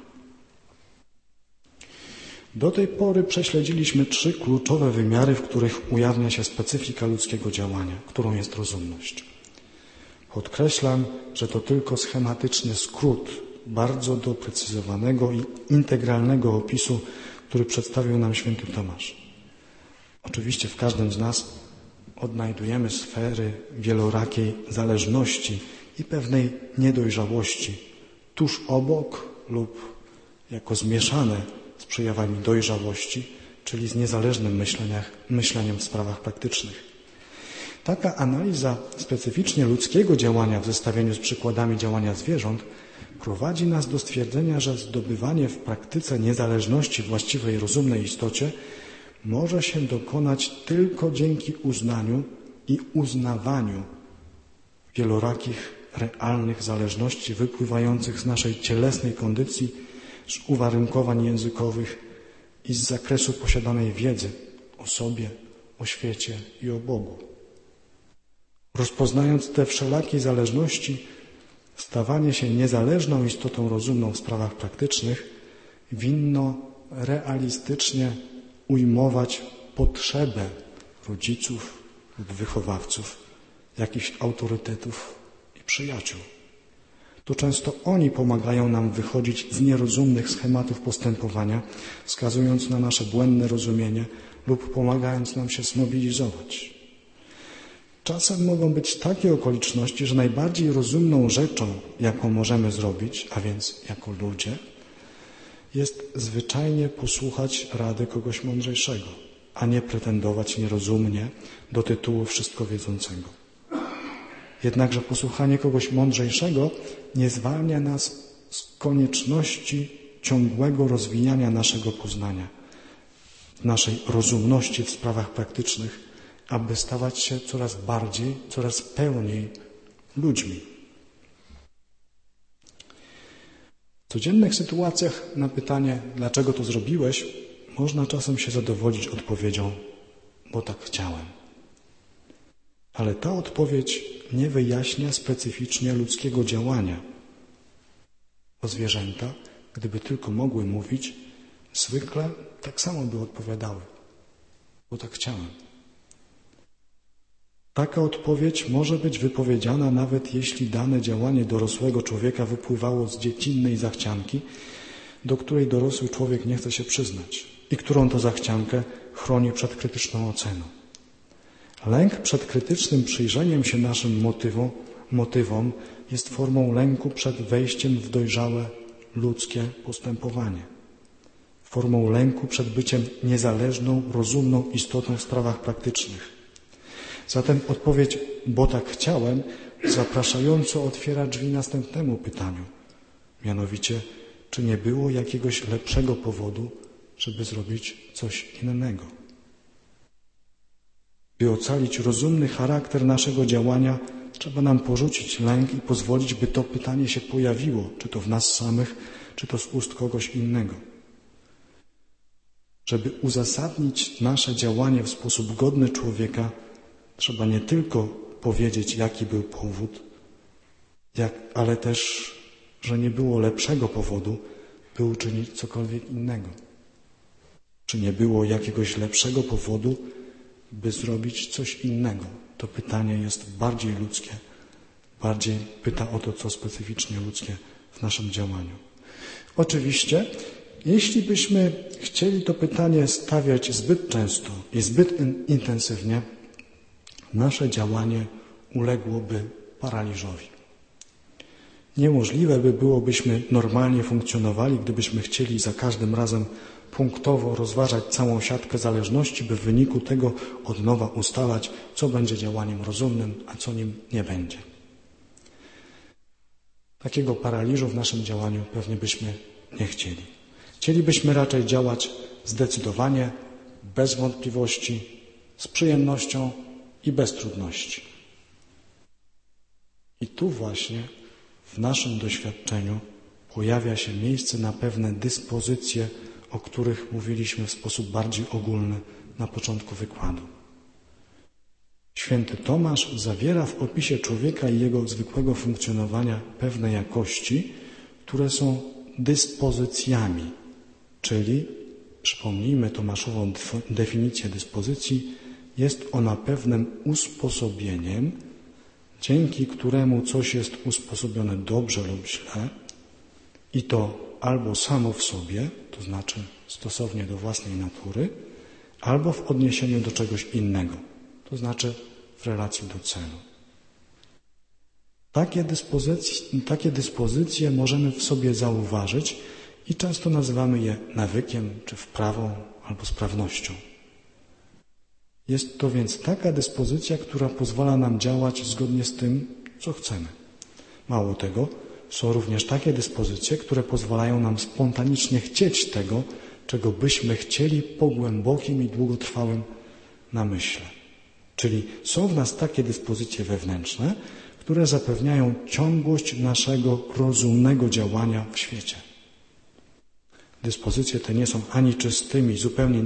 Do tej pory prześledziliśmy trzy kluczowe wymiary, w których ujawnia się specyfika ludzkiego działania, którą jest rozumność. Podkreślam, że to tylko schematyczny skrót bardzo doprecyzowanego i integralnego opisu, który przedstawił nam święty Tomasz. Oczywiście w każdym z nas odnajdujemy sfery wielorakiej zależności i pewnej niedojrzałości tuż obok lub jako zmieszane z przejawami dojrzałości, czyli z niezależnym myśleniach, myśleniem w sprawach praktycznych. Taka analiza specyficznie ludzkiego działania w zestawieniu z przykładami działania zwierząt prowadzi nas do stwierdzenia, że zdobywanie w praktyce niezależności właściwej rozumnej istocie może się dokonać tylko dzięki uznaniu i uznawaniu wielorakich, realnych zależności wypływających z naszej cielesnej kondycji, z uwarunkowań językowych i z zakresu posiadanej wiedzy o sobie, o świecie i o Bogu. Rozpoznając te wszelakie zależności, stawanie się niezależną istotą rozumną w sprawach praktycznych winno realistycznie ujmować potrzebę rodziców lub wychowawców, jakichś autorytetów i przyjaciół. To często oni pomagają nam wychodzić z nierozumnych schematów postępowania, wskazując na nasze błędne rozumienie lub pomagając nam się zmobilizować. Czasem mogą być takie okoliczności, że najbardziej rozumną rzeczą, jaką możemy zrobić, a więc jako ludzie, jest zwyczajnie posłuchać rady kogoś mądrzejszego, a nie pretendować nierozumnie do tytułu wszystkowiedzącego. Jednakże posłuchanie kogoś mądrzejszego nie zwalnia nas z konieczności ciągłego rozwijania naszego poznania, naszej rozumności w sprawach praktycznych, aby stawać się coraz bardziej, coraz pełniej ludźmi. W codziennych sytuacjach na pytanie, dlaczego to zrobiłeś, można czasem się zadowolić odpowiedzią, bo tak chciałem. Ale ta odpowiedź nie wyjaśnia specyficznie ludzkiego działania. Bo zwierzęta, gdyby tylko mogły mówić, zwykle tak samo by odpowiadały, bo tak chciałem. Taka odpowiedź może być wypowiedziana nawet jeśli dane działanie dorosłego człowieka wypływało z dziecinnej zachcianki, do której dorosły człowiek nie chce się przyznać i którą to zachciankę chroni przed krytyczną oceną. Lęk przed krytycznym przyjrzeniem się naszym motywom, motywom jest formą lęku przed wejściem w dojrzałe ludzkie postępowanie. Formą lęku przed byciem niezależną, rozumną istotą w sprawach praktycznych. Zatem odpowiedź, bo tak chciałem, zapraszająco otwiera drzwi następnemu pytaniu. Mianowicie, czy nie było jakiegoś lepszego powodu, żeby zrobić coś innego? By ocalić rozumny charakter naszego działania, trzeba nam porzucić lęk i pozwolić, by to pytanie się pojawiło, czy to w nas samych, czy to z ust kogoś innego. Żeby uzasadnić nasze działanie w sposób godny człowieka, trzeba nie tylko powiedzieć, jaki był powód, jak, ale też, że nie było lepszego powodu, by uczynić cokolwiek innego. Czy nie było jakiegoś lepszego powodu, by zrobić coś innego? To pytanie jest bardziej ludzkie, bardziej pyta o to, co specyficznie ludzkie w naszym działaniu. Oczywiście, jeśli byśmy chcieli to pytanie stawiać zbyt często i zbyt intensywnie, nasze działanie uległoby paraliżowi. Niemożliwe by było, byśmy normalnie funkcjonowali, gdybyśmy chcieli za każdym razem punktowo rozważać całą siatkę zależności, by w wyniku tego od nowa ustalać, co będzie działaniem rozumnym, a co nim nie będzie. Takiego paraliżu w naszym działaniu pewnie byśmy nie chcieli. Chcielibyśmy raczej działać zdecydowanie, bez wątpliwości, z przyjemnością i bez trudności. I tu właśnie w naszym doświadczeniu pojawia się miejsce na pewne dyspozycje, o których mówiliśmy w sposób bardziej ogólny na początku wykładu. Święty Tomasz zawiera w opisie człowieka i jego zwykłego funkcjonowania pewne jakości, które są dyspozycjami, czyli, przypomnijmy Tomaszową definicję dyspozycji, jest ona pewnym usposobieniem, dzięki któremu coś jest usposobione dobrze lub źle i to albo samo w sobie, to znaczy stosownie do własnej natury, albo w odniesieniu do czegoś innego, to znaczy w relacji do celu. Takie dyspozycje, takie dyspozycje możemy w sobie zauważyć i często nazywamy je nawykiem, czy wprawą, albo sprawnością. Jest to więc taka dyspozycja, która pozwala nam działać zgodnie z tym, co chcemy. Mało tego, są również takie dyspozycje, które pozwalają nam spontanicznie chcieć tego, czego byśmy chcieli po głębokim i długotrwałym namyśle. Czyli są w nas takie dyspozycje wewnętrzne, które zapewniają ciągłość naszego rozumnego działania w świecie. Dyspozycje te nie są ani czystymi, zupełnie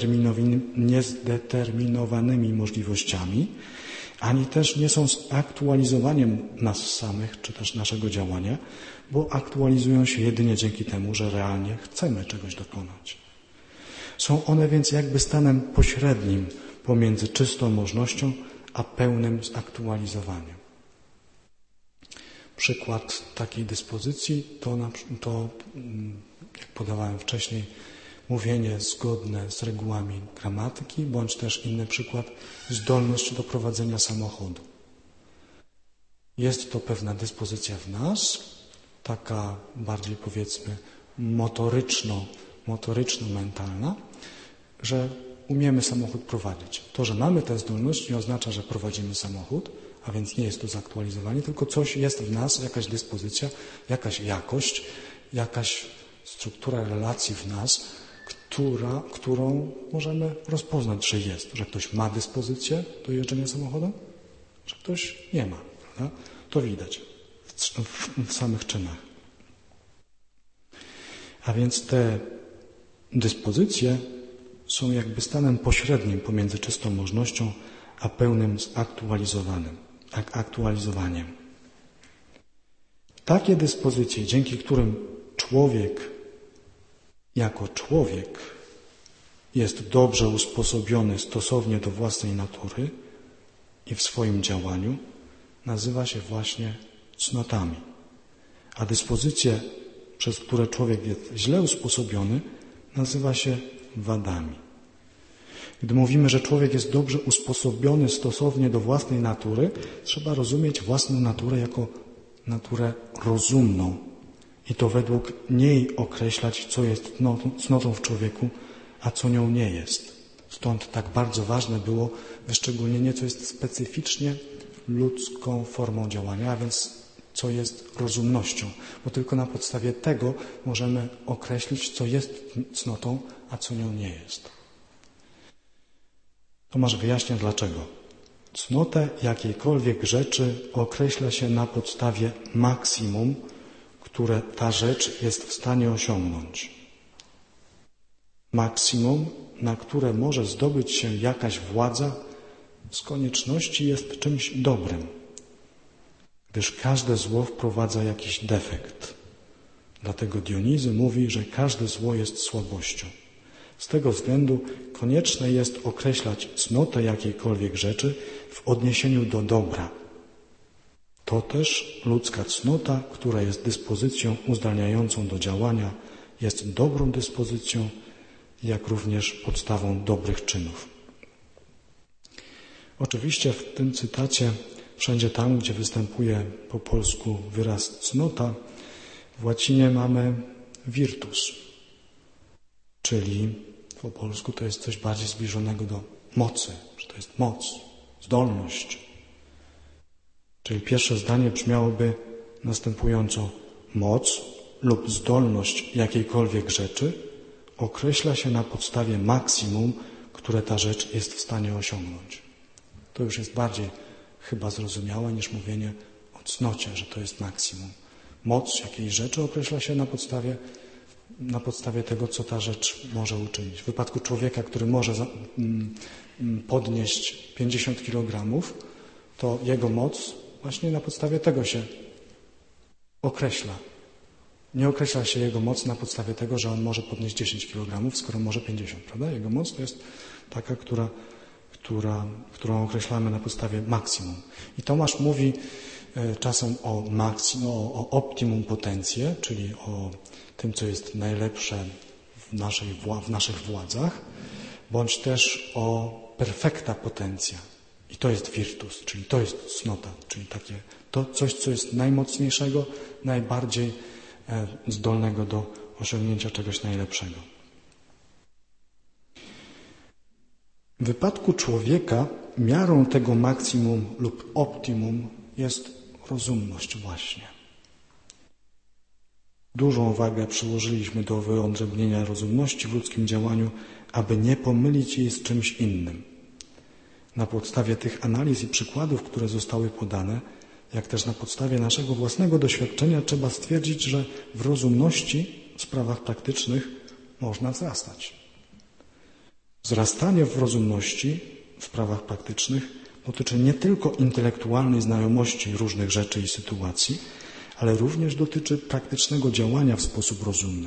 niezdeterminowanymi możliwościami, ani też nie są zaktualizowaniem nas samych, czy też naszego działania, bo aktualizują się jedynie dzięki temu, że realnie chcemy czegoś dokonać. Są one więc jakby stanem pośrednim pomiędzy czystą możnością a pełnym zaktualizowaniem. Przykład takiej dyspozycji to, to jak podawałem wcześniej, mówienie zgodne z regułami gramatyki, bądź też inny przykład, zdolność do prowadzenia samochodu. Jest to pewna dyspozycja w nas, taka bardziej powiedzmy motoryczno, motoryczno-mentalna, że umiemy samochód prowadzić. To, że mamy tę zdolność, nie oznacza, że prowadzimy samochód, a więc nie jest to zaktualizowanie, tylko coś jest w nas, jakaś dyspozycja, jakaś jakość, jakaś struktura relacji w nas, która, którą możemy rozpoznać, że jest, że ktoś ma dyspozycję do jeżdżenia samochodem, że ktoś nie ma. Prawda? To widać w, w, w samych czynach. A więc te dyspozycje są jakby stanem pośrednim pomiędzy czystą możnością a pełnym zaktualizowanym, aktualizowaniem. Takie dyspozycje, dzięki którym człowiek jako człowiek jest dobrze usposobiony stosownie do własnej natury i w swoim działaniu, nazywa się właśnie cnotami. A dyspozycje, przez które człowiek jest źle usposobiony, nazywa się wadami. Gdy mówimy, że człowiek jest dobrze usposobiony stosownie do własnej natury, trzeba rozumieć własną naturę jako naturę rozumną i to według niej określać, co jest cnotą w człowieku, a co nią nie jest. Stąd tak bardzo ważne było wyszczególnienie, co jest specyficznie ludzką formą działania, a więc co jest rozumnością, bo tylko na podstawie tego możemy określić, co jest cnotą, a co nią nie jest. Tomasz wyjaśnia dlaczego. Cnotę jakiejkolwiek rzeczy określa się na podstawie maksimum, które ta rzecz jest w stanie osiągnąć. Maksimum, na które może zdobyć się jakaś władza, z konieczności jest czymś dobrym, gdyż każde zło wprowadza jakiś defekt. Dlatego Dionizy mówi, że każde zło jest słabością. Z tego względu konieczne jest określać cnotę jakiejkolwiek rzeczy w odniesieniu do dobra. To też ludzka cnota, która jest dyspozycją uzdalniającą do działania, jest dobrą dyspozycją, jak również podstawą dobrych czynów. Oczywiście w tym cytacie, wszędzie tam, gdzie występuje po polsku wyraz cnota, w łacinie mamy virtus, czyli po polsku to jest coś bardziej zbliżonego do mocy, że to jest moc, zdolność. Czyli pierwsze zdanie brzmiałoby następująco: moc lub zdolność jakiejkolwiek rzeczy określa się na podstawie maksimum, które ta rzecz jest w stanie osiągnąć. To już jest bardziej chyba zrozumiałe niż mówienie o cnocie, że to jest maksimum. Moc jakiejś rzeczy określa się na podstawie, na podstawie tego, co ta rzecz może uczynić. W wypadku człowieka, który może za, mm, podnieść pięćdziesiąt kilogramów, to jego moc właśnie na podstawie tego się określa. Nie określa się jego moc na podstawie tego, że on może podnieść dziesięć kilogramów, skoro może pięćdziesiąt, prawda? Jego moc to jest taka, która, która, którą określamy na podstawie maksimum. I Tomasz mówi e, czasem o maksimum, o, o optimum potencje, czyli o tym, co jest najlepsze w, naszej, w naszych władzach, bądź też o perfecta potencja. I to jest virtus, czyli to jest cnota, czyli takie, to coś, co jest najmocniejszego, najbardziej e, zdolnego do osiągnięcia czegoś najlepszego. W wypadku człowieka miarą tego maksimum lub optimum jest rozumność właśnie. Dużą wagę przyłożyliśmy do wyodrębnienia rozumności w ludzkim działaniu, aby nie pomylić jej z czymś innym. Na podstawie tych analiz i przykładów, które zostały podane, jak też na podstawie naszego własnego doświadczenia trzeba stwierdzić, że w rozumności w sprawach praktycznych można wzrastać. Wzrastanie w rozumności w sprawach praktycznych dotyczy nie tylko intelektualnej znajomości różnych rzeczy i sytuacji, ale również dotyczy praktycznego działania w sposób rozumny.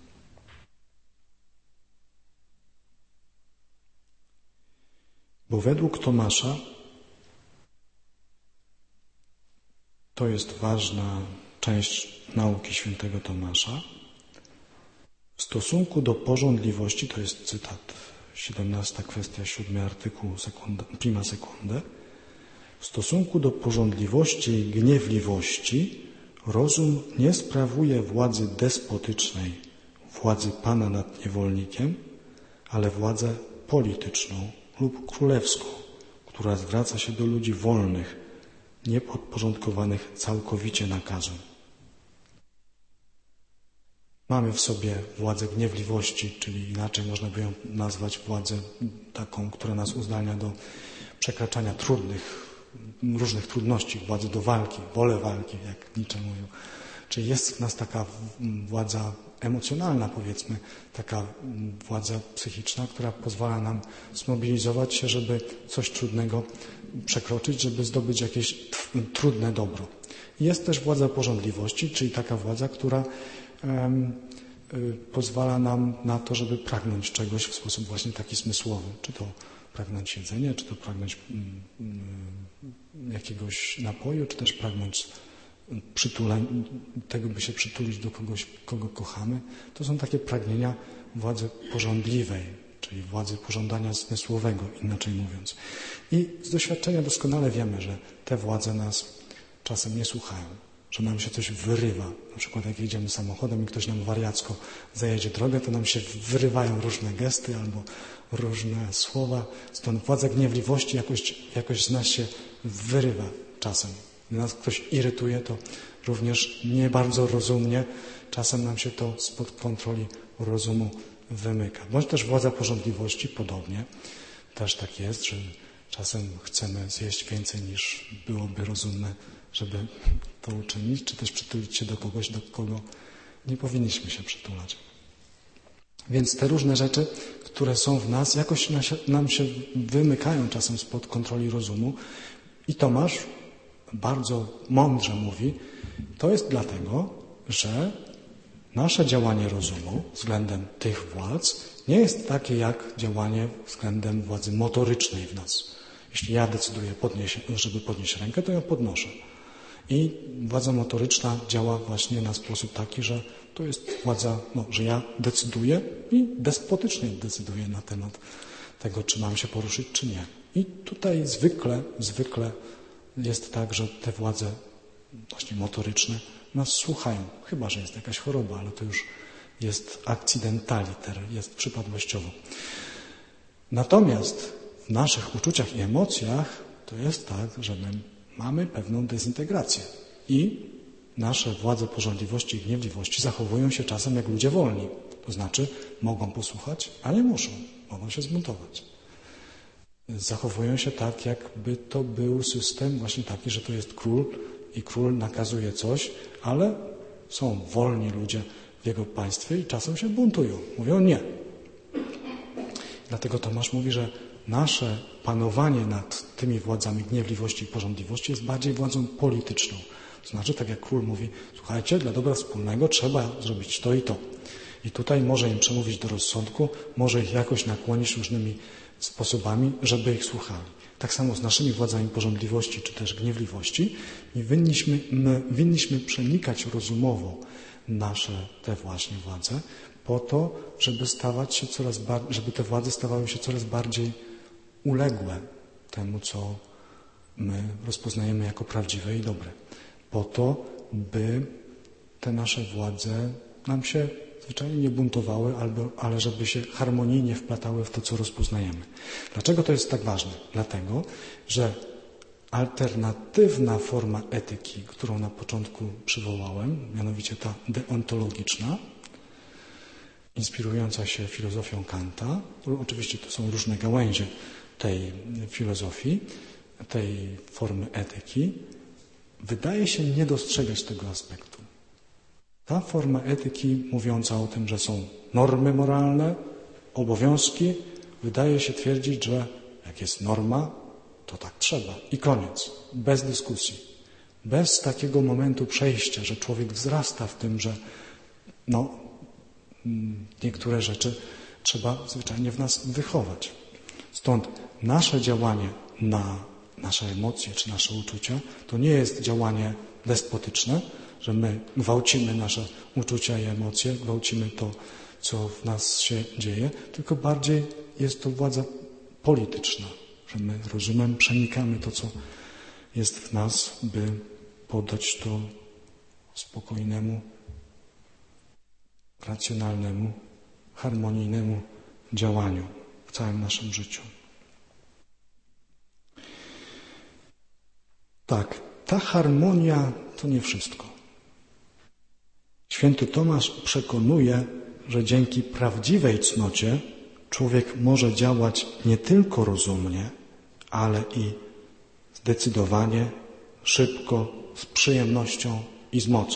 Bo według Tomasza to jest ważna część nauki świętego Tomasza. W stosunku do pożądliwości, to jest cytat, siedemnasta kwestia, siódmy artykuł sekunda, prima secunde. W stosunku do pożądliwości i gniewliwości rozum nie sprawuje władzy despotycznej, władzy pana nad niewolnikiem, ale władzę polityczną lub królewską, która zwraca się do ludzi wolnych, niepodporządkowanych całkowicie nakazom. Mamy w sobie władzę gniewliwości, czyli inaczej można by ją nazwać władzę taką, która nas uzdalnia do przekraczania trudnych, różnych trudności, władzy do walki, wolę walki, jak Nietzsche mówił. Czyli jest w nas taka władza emocjonalna, powiedzmy, taka władza psychiczna, która pozwala nam zmobilizować się, żeby coś trudnego przekroczyć, żeby zdobyć jakieś trudne dobro. Jest też władza pożądliwości, czyli taka władza, która um, y, pozwala nam na to, żeby pragnąć czegoś w sposób właśnie taki zmysłowy. Czy to pragnąć jedzenia, czy to pragnąć y, y, jakiegoś napoju, czy też pragnąć przytuleń, tego, by się przytulić do kogoś, kogo kochamy. To są takie pragnienia władzy pożądliwej, czyli władzy pożądania zmysłowego, inaczej mówiąc. I z doświadczenia doskonale wiemy, że te władze nas czasem nie słuchają, że nam się coś wyrywa. Na przykład jak jedziemy samochodem i ktoś nam wariacko zajedzie drogę, to nam się wyrywają różne gesty albo różne słowa. Stąd władza gniewliwości jakoś, jakoś z nas się wyrywa czasem. Gdy nas ktoś irytuje, to również nie bardzo rozumnie czasem nam się to spod kontroli rozumu wymyka. Bądź też władza pożądliwości, podobnie. Też tak jest, że czasem chcemy zjeść więcej niż byłoby rozumne, żeby to uczynić, czy też przytulić się do kogoś, do kogo nie powinniśmy się przytulać. Więc te różne rzeczy, które są w nas, jakoś nam się wymykają czasem spod kontroli rozumu. I Tomasz bardzo mądrze mówi, to jest dlatego, że nasze działanie rozumu względem tych władz nie jest takie jak działanie względem władzy motorycznej w nas. Jeśli ja decyduję, podnieść, żeby podnieść rękę, to ją podnoszę. I władza motoryczna działa właśnie na sposób taki, że to jest władza, no, że ja decyduję i despotycznie decyduję na temat tego, czy mam się poruszyć, czy nie. I tutaj zwykle, zwykle jest tak, że te władze właśnie motoryczne nas słuchają. Chyba że jest jakaś choroba, ale to już jest accidentaliter, jest przypadłościowo. Natomiast w naszych uczuciach i emocjach to jest tak, że my mamy pewną dezintegrację i nasze władze pożądliwości i gniewliwości zachowują się czasem jak ludzie wolni. To znaczy mogą posłuchać, a nie muszą. Mogą się zbuntować. Zachowują się tak, jakby to był system właśnie taki, że to jest król i król nakazuje coś, ale są wolni ludzie w jego państwie i czasem się buntują. Mówią nie. Dlatego Tomasz mówi, że nasze panowanie nad tymi władzami gniewliwości i pożądliwości jest bardziej władzą polityczną. To znaczy, tak jak król mówi, słuchajcie, dla dobra wspólnego trzeba zrobić to i to. I tutaj może im przemówić do rozsądku, może ich jakoś nakłonić różnymi sposobami, żeby ich słuchali. Tak samo z naszymi władzami pożądliwości czy też gniewliwości i winniśmy, my, winniśmy przenikać rozumowo nasze te właśnie władze po to, żeby stawać się coraz bardziej, żeby te władze stawały się coraz bardziej uległe temu, co my rozpoznajemy jako prawdziwe i dobre. Po to, by te nasze władze nam się zwyczajnie nie buntowały, albo, ale żeby się harmonijnie wplatały w to, co rozpoznajemy. Dlaczego to jest tak ważne? Dlatego, że alternatywna forma etyki, którą na początku przywołałem, mianowicie ta deontologiczna, inspirująca się filozofią Kanta, oczywiście to są różne gałęzie tej filozofii, tej formy etyki, wydaje się nie dostrzegać tego aspektu. Ta forma etyki mówiąca o tym, że są normy moralne, obowiązki, wydaje się twierdzić, że jak jest norma, to tak trzeba i koniec, bez dyskusji. Bez takiego momentu przejścia, że człowiek wzrasta w tym, że no, niektóre rzeczy trzeba zwyczajnie w nas wychować. Stąd nasze działanie na nasze emocje czy nasze uczucia to nie jest działanie despotyczne, że my gwałcimy nasze uczucia i emocje, gwałcimy to, co w nas się dzieje, tylko bardziej jest to władza polityczna, że my rozumem przenikamy to, co jest w nas, by poddać to spokojnemu, racjonalnemu, harmonijnemu działaniu w całym naszym życiu. Tak, ta harmonia to nie wszystko. Święty Tomasz przekonuje, że dzięki prawdziwej cnocie człowiek może działać nie tylko rozumnie, ale i zdecydowanie, szybko, z przyjemnością i z mocą.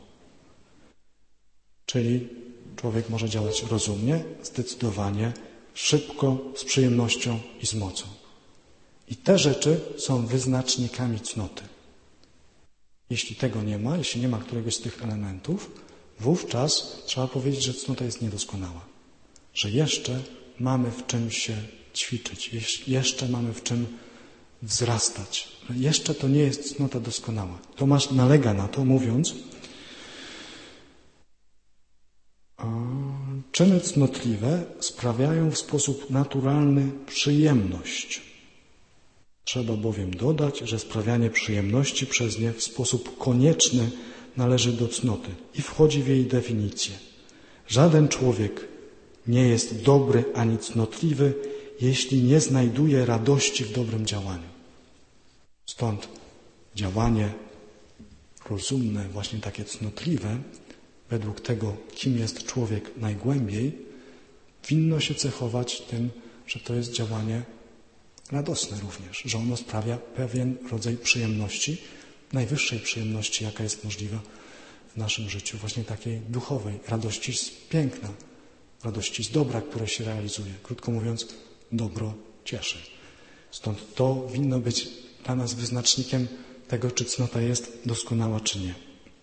Czyli człowiek może działać rozumnie, zdecydowanie, szybko, z przyjemnością i z mocą. I te rzeczy są wyznacznikami cnoty. Jeśli tego nie ma, jeśli nie ma któregoś z tych elementów, wówczas trzeba powiedzieć, że cnota jest niedoskonała. Że jeszcze mamy w czym się ćwiczyć, jeszcze mamy w czym wzrastać. Jeszcze to nie jest cnota doskonała. Tomasz nalega na to, mówiąc, czyny cnotliwe sprawiają w sposób naturalny przyjemność. Trzeba bowiem dodać, że sprawianie przyjemności przez nie w sposób konieczny należy do cnoty i wchodzi w jej definicję. Żaden człowiek nie jest dobry ani cnotliwy, jeśli nie znajduje radości w dobrym działaniu. Stąd działanie rozumne, właśnie takie cnotliwe, według tego, kim jest człowiek najgłębiej, winno się cechować tym, że to jest działanie radosne również, że ono sprawia pewien rodzaj przyjemności, najwyższej przyjemności, jaka jest możliwa w naszym życiu, właśnie takiej duchowej, radości z piękna, radości z dobra, które się realizuje. Krótko mówiąc, dobro cieszy. Stąd to winno być dla nas wyznacznikiem tego, czy cnota jest doskonała, czy nie.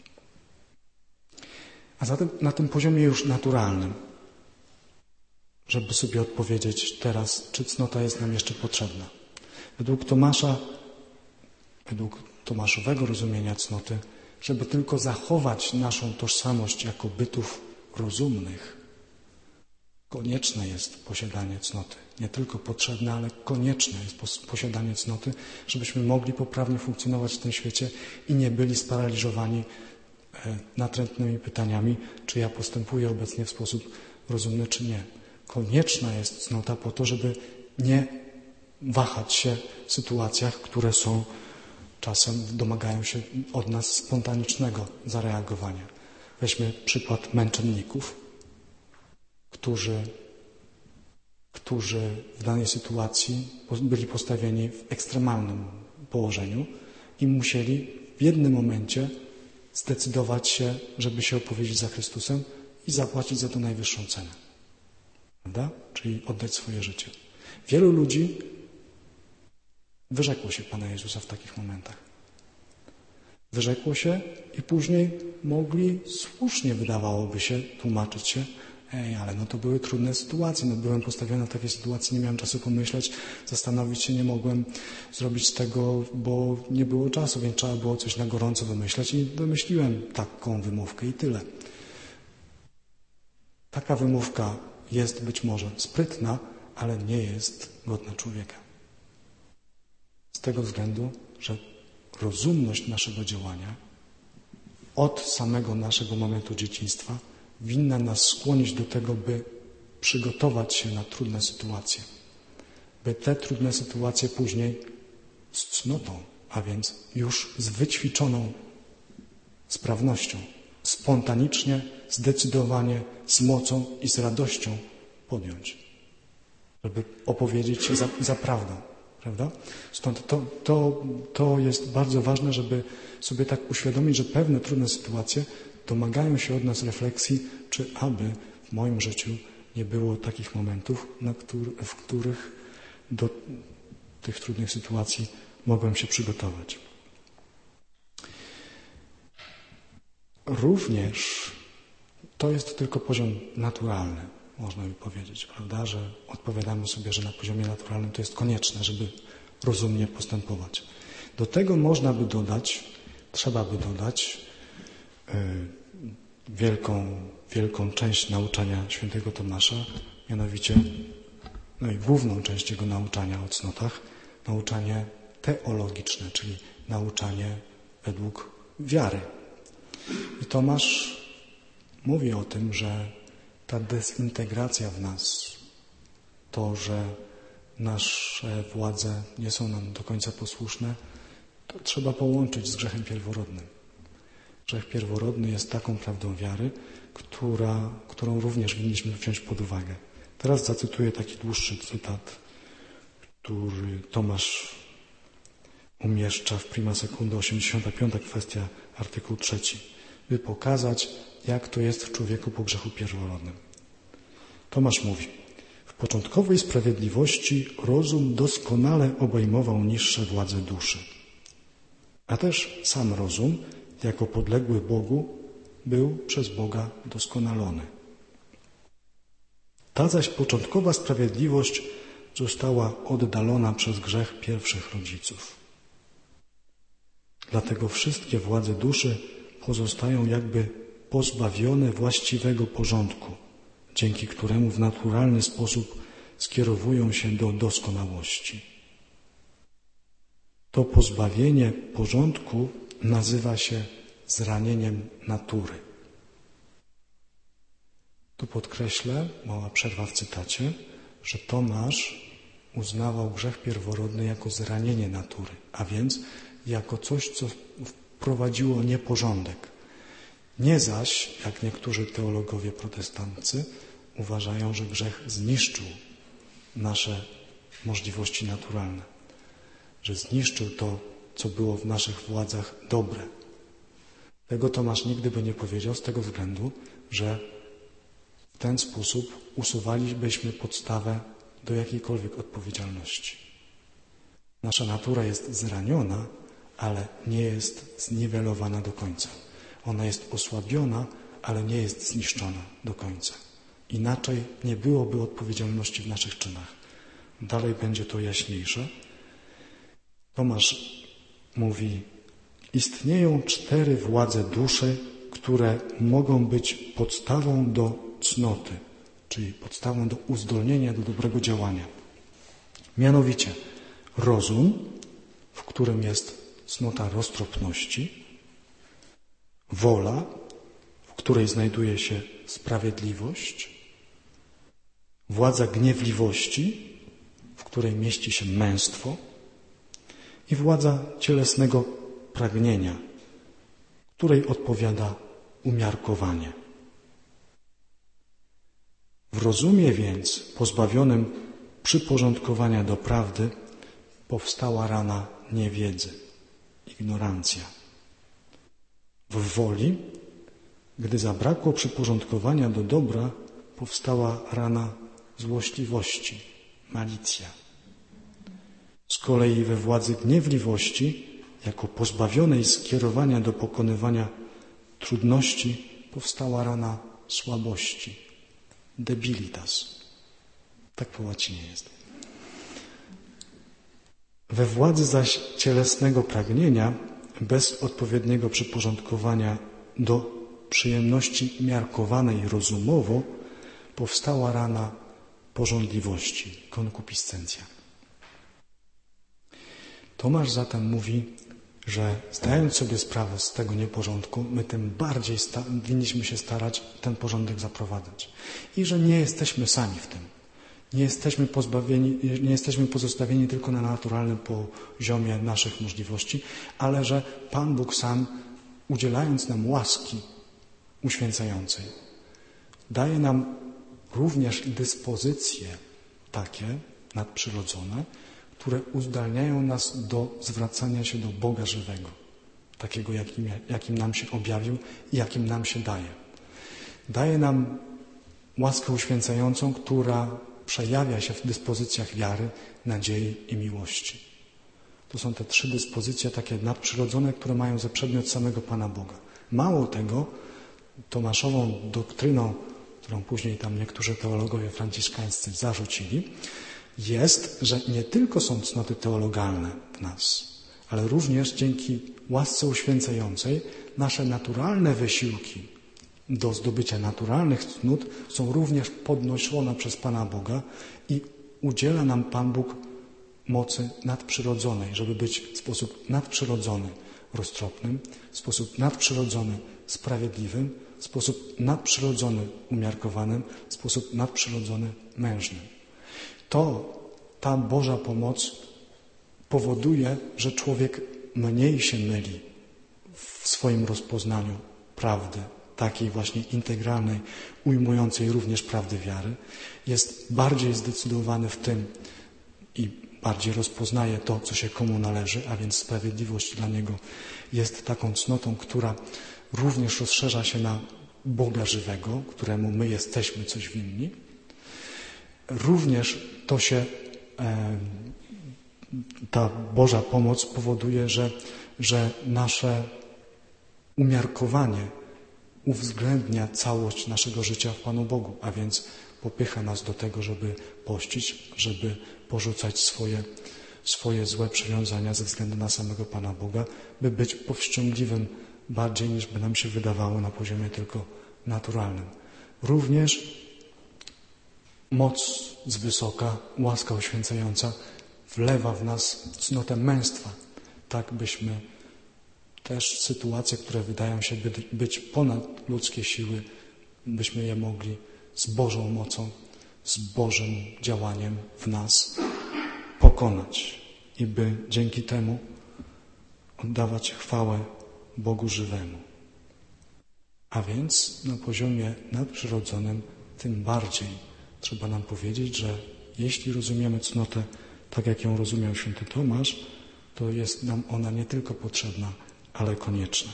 A zatem na tym poziomie już naturalnym, żeby sobie odpowiedzieć teraz, czy cnota jest nam jeszcze potrzebna. Według Tomasza, według Tomaszowego rozumienia cnoty, żeby tylko zachować naszą tożsamość jako bytów rozumnych, konieczne jest posiadanie cnoty. Nie tylko potrzebne, ale konieczne jest posiadanie cnoty, żebyśmy mogli poprawnie funkcjonować w tym świecie i nie byli sparaliżowani natrętnymi pytaniami, czy ja postępuję obecnie w sposób rozumny, czy nie. Konieczna jest cnota po to, żeby nie wahać się w sytuacjach, które są czasem domagają się od nas spontanicznego zareagowania. Weźmy przykład męczenników, którzy, którzy w danej sytuacji byli postawieni w ekstremalnym położeniu i musieli w jednym momencie zdecydować się, żeby się opowiedzieć za Chrystusem i zapłacić za to najwyższą cenę. Prawda? Czyli oddać swoje życie. Wielu ludzi wyrzekło się Pana Jezusa w takich momentach. Wyrzekło się i później mogli słusznie, wydawałoby się, tłumaczyć się, ej, ale no to były trudne sytuacje, no byłem postawiony w takiej sytuacji, nie miałem czasu pomyśleć, zastanowić się nie mogłem zrobić tego, bo nie było czasu, więc trzeba było coś na gorąco wymyśleć i wymyśliłem taką wymówkę i tyle. Taka wymówka jest być może sprytna, ale nie jest godna człowieka. Z tego względu, że rozumność naszego działania od samego naszego momentu dzieciństwa winna nas skłonić do tego, by przygotować się na trudne sytuacje. By te trudne sytuacje później z cnotą, a więc już z wyćwiczoną sprawnością, spontanicznie, zdecydowanie, z mocą i z radością podjąć. Żeby opowiedzieć się za, za prawdą. Prawda? Stąd to, to, to jest bardzo ważne, żeby sobie tak uświadomić, że pewne trudne sytuacje domagają się od nas refleksji, czy aby w moim życiu nie było takich momentów, na który, w których do tych trudnych sytuacji mogłem się przygotować. Również to jest tylko poziom naturalny, można by powiedzieć, prawda, że odpowiadamy sobie, że na poziomie naturalnym to jest konieczne, żeby rozumnie postępować. Do tego można by dodać, trzeba by dodać yy, wielką, wielką część nauczania świętego Tomasza, mianowicie, no i główną część jego nauczania o cnotach, nauczanie teologiczne, czyli nauczanie według wiary. I Tomasz mówi o tym, że ta dezintegracja w nas, to, że nasze władze nie są nam do końca posłuszne, to trzeba połączyć z grzechem pierworodnym. Grzech pierworodny jest taką prawdą wiary, która, którą również winniśmy wziąć pod uwagę. Teraz zacytuję taki dłuższy cytat, który Tomasz umieszcza w Prima Secunda, osiemdziesiąta piąta kwestia, artykuł trzeci, by pokazać, jak to jest w człowieku po grzechu pierworodnym. Tomasz mówi: w początkowej sprawiedliwości rozum doskonale obejmował niższe władze duszy, a też sam rozum, jako podległy Bogu, był przez Boga doskonalony. Ta zaś początkowa sprawiedliwość została oddalona przez grzech pierwszych rodziców. Dlatego wszystkie władze duszy pozostają jakby pozbawione właściwego porządku, dzięki któremu w naturalny sposób skierowują się do doskonałości. To pozbawienie porządku nazywa się zranieniem natury. Tu podkreślę, mała przerwa w cytacie, że Tomasz uznawał grzech pierworodny jako zranienie natury, a więc jako coś, co wprowadziło nieporządek. Nie zaś, jak niektórzy teologowie protestanccy uważają, że grzech zniszczył nasze możliwości naturalne, że zniszczył to, co było w naszych władzach dobre. Tego Tomasz nigdy by nie powiedział z tego względu, że w ten sposób usuwalibyśmy podstawę do jakiejkolwiek odpowiedzialności. Nasza natura jest zraniona, ale nie jest zniwelowana do końca. Ona jest osłabiona, ale nie jest zniszczona do końca. Inaczej nie byłoby odpowiedzialności w naszych czynach. Dalej będzie to jaśniejsze. Tomasz mówi: istnieją cztery władze duszy, które mogą być podstawą do cnoty, czyli podstawą do uzdolnienia do dobrego działania. Mianowicie rozum, w którym jest cnota roztropności, wola, w której znajduje się sprawiedliwość, władza gniewliwości, w której mieści się męstwo, i władza cielesnego pragnienia, której odpowiada umiarkowanie. W rozumie więc pozbawionym przyporządkowania do prawdy powstała rana niewiedzy, ignorancja. W woli, gdy zabrakło przyporządkowania do dobra, powstała rana złośliwości, malicja. Z kolei we władzy gniewliwości, jako pozbawionej skierowania do pokonywania trudności, powstała rana słabości, debilitas. Tak po łacinie jest. We władzy zaś cielesnego pragnienia, bez odpowiedniego przyporządkowania do przyjemności miarkowanej rozumowo, powstała rana pożądliwości, konkupiscencja. Tomasz zatem mówi, że zdając sobie sprawę z tego nieporządku, my tym bardziej sta- winniśmy się starać ten porządek zaprowadzać. I że nie jesteśmy sami w tym. Nie jesteśmy pozbawieni, nie jesteśmy pozostawieni tylko na naturalnym poziomie naszych możliwości, ale że Pan Bóg sam, udzielając nam łaski uświęcającej, daje nam również dyspozycje takie nadprzyrodzone, które uzdalniają nas do zwracania się do Boga żywego, takiego jakim, jakim nam się objawił i jakim nam się daje. Daje nam łaskę uświęcającą, która przejawia się w dyspozycjach wiary, nadziei i miłości. To są te trzy dyspozycje takie nadprzyrodzone, które mają za przedmiot samego Pana Boga. Mało tego, Tomaszową doktryną, którą później tam niektórzy teologowie franciszkańscy zarzucili, jest, że nie tylko są cnoty teologalne w nas, ale również dzięki łasce uświęcającej nasze naturalne wysiłki do zdobycia naturalnych cnót są również podnoszone przez Pana Boga i udziela nam Pan Bóg mocy nadprzyrodzonej, żeby być w sposób nadprzyrodzony roztropnym, w sposób nadprzyrodzony sprawiedliwym, w sposób nadprzyrodzony umiarkowanym, w sposób nadprzyrodzony mężnym. To, ta Boża pomoc powoduje, że człowiek mniej się myli w swoim rozpoznaniu prawdy, takiej właśnie integralnej, ujmującej również prawdy wiary. Jest bardziej zdecydowany w tym i bardziej rozpoznaje to, co się komu należy, a więc sprawiedliwość dla niego jest taką cnotą, która również rozszerza się na Boga żywego, któremu my jesteśmy coś winni. Również to się, e, ta Boża pomoc powoduje, że, że nasze umiarkowanie uwzględnia całość naszego życia w Panu Bogu, a więc popycha nas do tego, żeby pościć, żeby porzucać swoje, swoje złe przywiązania ze względu na samego Pana Boga, by być powściągliwym bardziej niż by nam się wydawało na poziomie tylko naturalnym. Również moc z wysoka, łaska uświęcająca wlewa w nas cnotę męstwa, tak byśmy też sytuacje, które wydają się być ponad ludzkie siły, byśmy je mogli z Bożą mocą, z Bożym działaniem w nas pokonać i by dzięki temu oddawać chwałę Bogu żywemu. A więc na poziomie nadprzyrodzonym tym bardziej trzeba nam powiedzieć, że jeśli rozumiemy cnotę tak, jak ją rozumiał święty Tomasz, to jest nam ona nie tylko potrzebna, ale konieczna.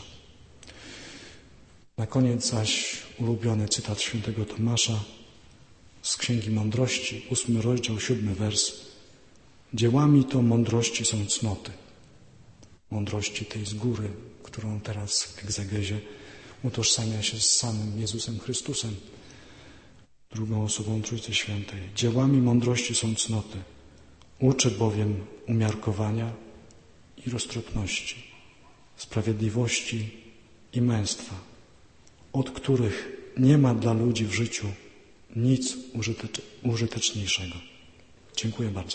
Na koniec zaś ulubiony cytat świętego Tomasza z Księgi Mądrości, ósmy rozdział, siódmy wers. Dziełami to mądrości są cnoty. Mądrości tej z góry, którą teraz w egzegezie utożsamia się z samym Jezusem Chrystusem, drugą osobą Trójcy Świętej. Dziełami mądrości są cnoty. Uczy bowiem umiarkowania i roztropności, sprawiedliwości i męstwa, od których nie ma dla ludzi w życiu nic użytecz- użyteczniejszego. Dziękuję bardzo.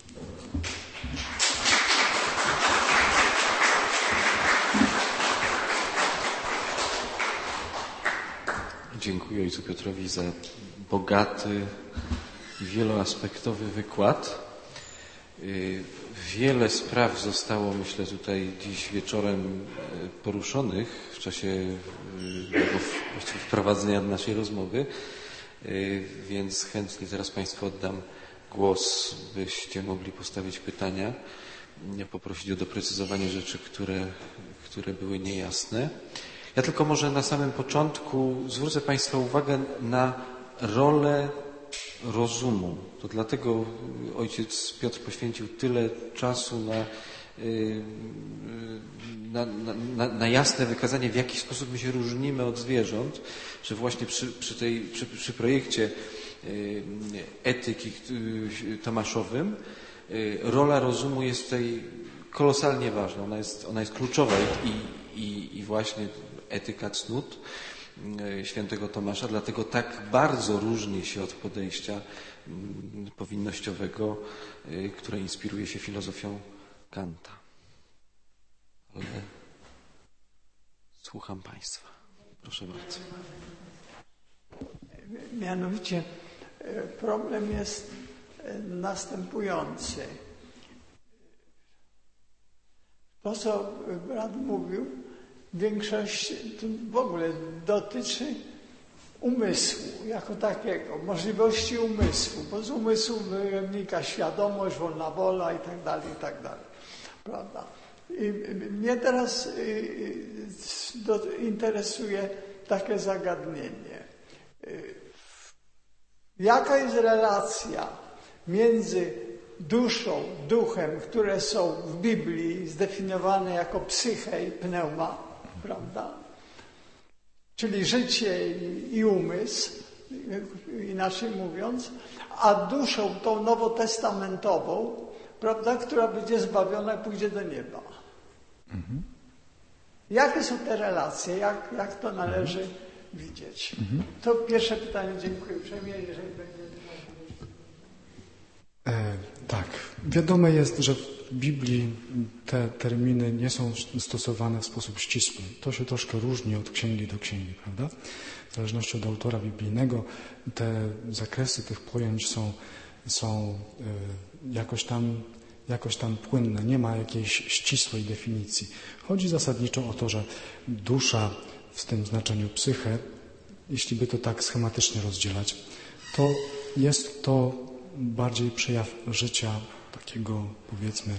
Dziękuję ojcu Piotrowi za bogaty i wieloaspektowy wykład. Wiele spraw zostało, myślę, tutaj dziś wieczorem poruszonych w czasie jego właściwie wprowadzenia do naszej rozmowy, więc chętnie teraz Państwu oddam głos, byście mogli postawić pytania, poprosić o doprecyzowanie rzeczy, które, które były niejasne. Ja tylko może na samym początku zwrócę Państwa uwagę na rolę rozumu. To dlatego ojciec Piotr poświęcił tyle czasu na, na, na, na jasne wykazanie, w jaki sposób my się różnimy od zwierząt, że właśnie przy, przy, tej, przy, przy projekcie etyki tomaszowym rola rozumu jest tutaj kolosalnie ważna. Ona jest, ona jest kluczowa i, i, i właśnie etyka cnót świętego Tomasza, dlatego tak bardzo różni się od podejścia powinnościowego, które inspiruje się filozofią Kanta. Ale słucham Państwa. Proszę bardzo. Mianowicie problem jest następujący. To, co brat mówił, większość w ogóle dotyczy umysłu jako takiego, możliwości umysłu, bo z umysłu wynika świadomość, wolna wola i tak dalej, i tak dalej. Prawda? I mnie teraz interesuje takie zagadnienie. Jaka jest relacja między duszą, duchem, które są w Biblii zdefiniowane jako psyche i pneuma, prawda? Czyli życie i, i umysł, inaczej mówiąc, a duszą tą nowotestamentową, prawda, która będzie zbawiona i pójdzie do nieba. Mhm. Jakie są te relacje? Jak, jak to należy mhm. widzieć? Mhm. To pierwsze pytanie. Dziękuję uprzejmie, jeżeli będzie... E, tak. Wiadome jest, że w Biblii te terminy nie są stosowane w sposób ścisły. To się troszkę różni od księgi do księgi, prawda? W zależności od autora biblijnego te zakresy tych pojęć są, są y, jakoś tam, jakoś tam płynne. Nie ma jakiejś ścisłej definicji. Chodzi zasadniczo o to, że dusza w tym znaczeniu psyche, jeśli by to tak schematycznie rozdzielać, to jest to bardziej przejaw życia takiego, powiedzmy,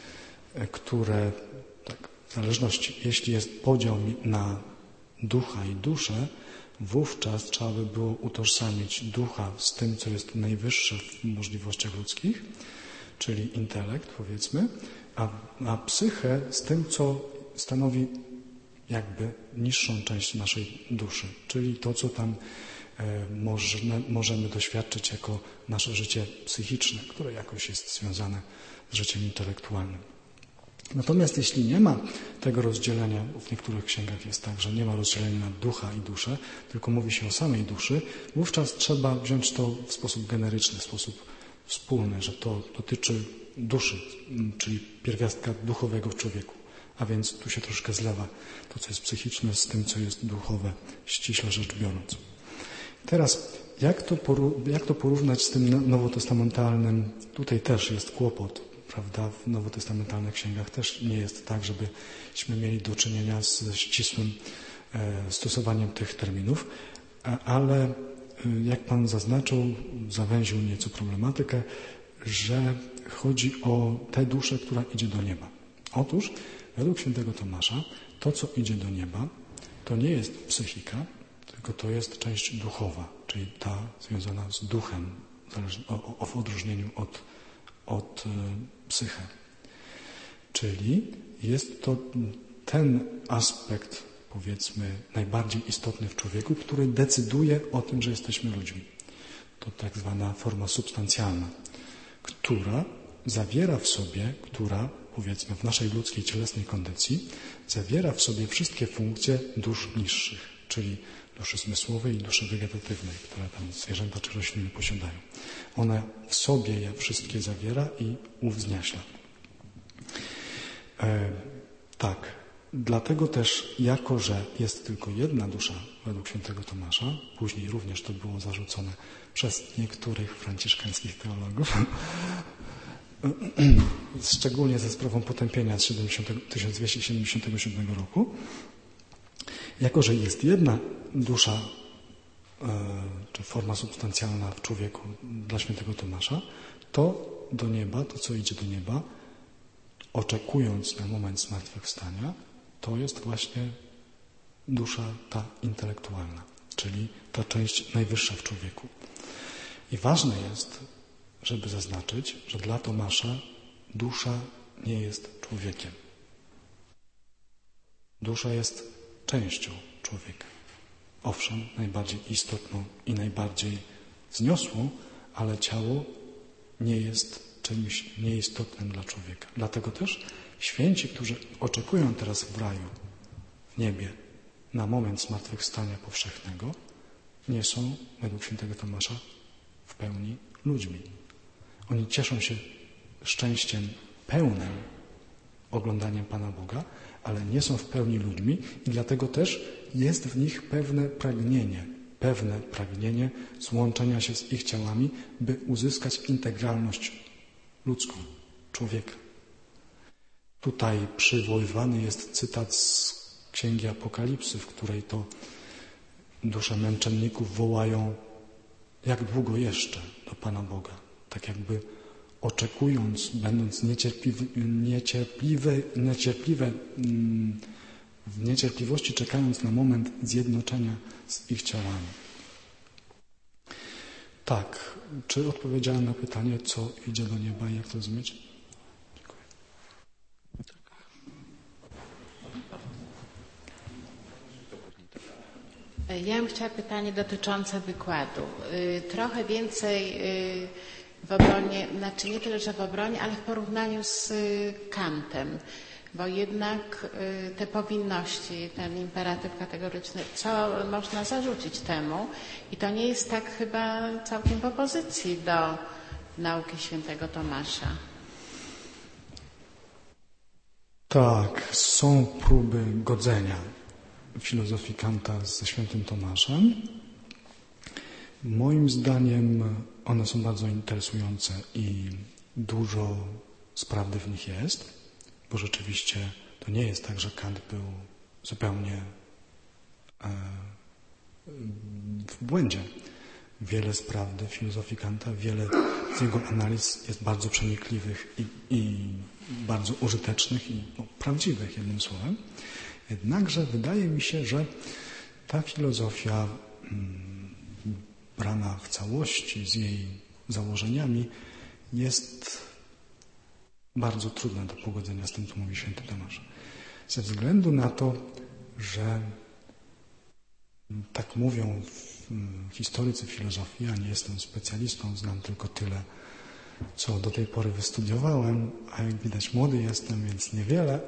które, tak, w zależności, jeśli jest podział na ducha i duszę, wówczas trzeba by było utożsamić ducha z tym, co jest najwyższe w możliwościach ludzkich, czyli intelekt, powiedzmy, a, a psychę z tym, co stanowi jakby niższą część naszej duszy, czyli to, co tam Możemy, możemy doświadczyć jako nasze życie psychiczne, które jakoś jest związane z życiem intelektualnym. Natomiast jeśli nie ma tego rozdzielenia, bo w niektórych księgach jest tak, że nie ma rozdzielenia na ducha i duszę, tylko mówi się o samej duszy, wówczas trzeba wziąć to w sposób generyczny, w sposób wspólny, że to dotyczy duszy, czyli pierwiastka duchowego w człowieku. A więc tu się troszkę zlewa to, co jest psychiczne, z tym, co jest duchowe, ściśle rzecz biorąc. Teraz, jak to, jak to porównać z tym nowotestamentalnym? Tutaj też jest kłopot, prawda? W nowotestamentalnych księgach też nie jest tak, żebyśmy mieli do czynienia z ścisłym e, stosowaniem tych terminów, ale e, jak Pan zaznaczył, zawęził nieco problematykę, że chodzi o tę duszę, która idzie do nieba. Otóż, według świętego Tomasza, to, co idzie do nieba, to nie jest psychika, tylko to jest część duchowa, czyli ta związana z duchem, o, o, w odróżnieniu od, od y, psyche. Czyli jest to ten aspekt, powiedzmy, najbardziej istotny w człowieku, który decyduje o tym, że jesteśmy ludźmi. To tak zwana forma substancjalna, która zawiera w sobie, która, powiedzmy, w naszej ludzkiej cielesnej kondycji, zawiera w sobie wszystkie funkcje dusz niższych, czyli duszy zmysłowej i duszy wegetatywnej, które tam zwierzęta czy rośliny posiadają. Ona w sobie je wszystkie zawiera i uwzniaśla. E, tak, dlatego też, jako że jest tylko jedna dusza według świętego Tomasza, później również to było zarzucone przez niektórych franciszkańskich teologów, szczególnie ze sprawą potępienia z tysiąc dwieście siedemdziesiątego siódmego roku, jako że jest jedna dusza, czy forma substancjalna w człowieku dla świętego Tomasza, to do nieba, to co idzie do nieba, oczekując na moment zmartwychwstania, to jest właśnie dusza ta intelektualna, czyli ta część najwyższa w człowieku. I ważne jest, żeby zaznaczyć, że dla Tomasza dusza nie jest człowiekiem. Dusza jest częścią człowieka. Owszem, najbardziej istotną i najbardziej wzniosłą, ale ciało nie jest czymś nieistotnym dla człowieka. Dlatego też święci, którzy oczekują teraz w raju, w niebie, na moment zmartwychwstania powszechnego, nie są, według świętego Tomasza, w pełni ludźmi. Oni cieszą się szczęściem pełnym, oglądaniem Pana Boga, ale nie są w pełni ludźmi i dlatego też jest w nich pewne pragnienie, pewne pragnienie złączenia się z ich ciałami, by uzyskać integralność ludzką, człowieka. Tutaj przywoływany jest cytat z Księgi Apokalipsy, w której to dusze męczenników wołają, jak długo jeszcze do Pana Boga. Tak jakby oczekując, będąc niecierpliwy, niecierpliwe, niecierpliwe, w niecierpliwości czekając na moment zjednoczenia z ich ciałami. Tak, czy odpowiedziałem na pytanie, co idzie do nieba i jak to rozumieć? Dziękuję. Ja bym chciała pytanie dotyczące wykładu. Trochę więcej w obronie, znaczy nie tyle, że w obronie, ale w porównaniu z Kantem, bo jednak te powinności, ten imperatyw kategoryczny, co można zarzucić temu i to nie jest tak chyba całkiem w opozycji do nauki świętego Tomasza. Tak, są próby godzenia filozofii Kanta ze świętym Tomaszem. Moim zdaniem one są bardzo interesujące i dużo prawdy w nich jest, bo rzeczywiście to nie jest tak, że Kant był zupełnie e, w błędzie. Wiele z prawdy w filozofii Kanta, wiele z jego analiz jest bardzo przenikliwych i, i bardzo użytecznych i no, prawdziwych, jednym słowem. Jednakże wydaje mi się, że ta filozofia mm, brana w całości z jej założeniami jest bardzo trudna do pogodzenia z tym, co mówi święty Tomasz. Ze względu na to, że tak mówią historycy filozofii, ja nie jestem specjalistą, znam tylko tyle, co do tej pory wystudiowałem, a jak widać młody jestem, więc niewiele.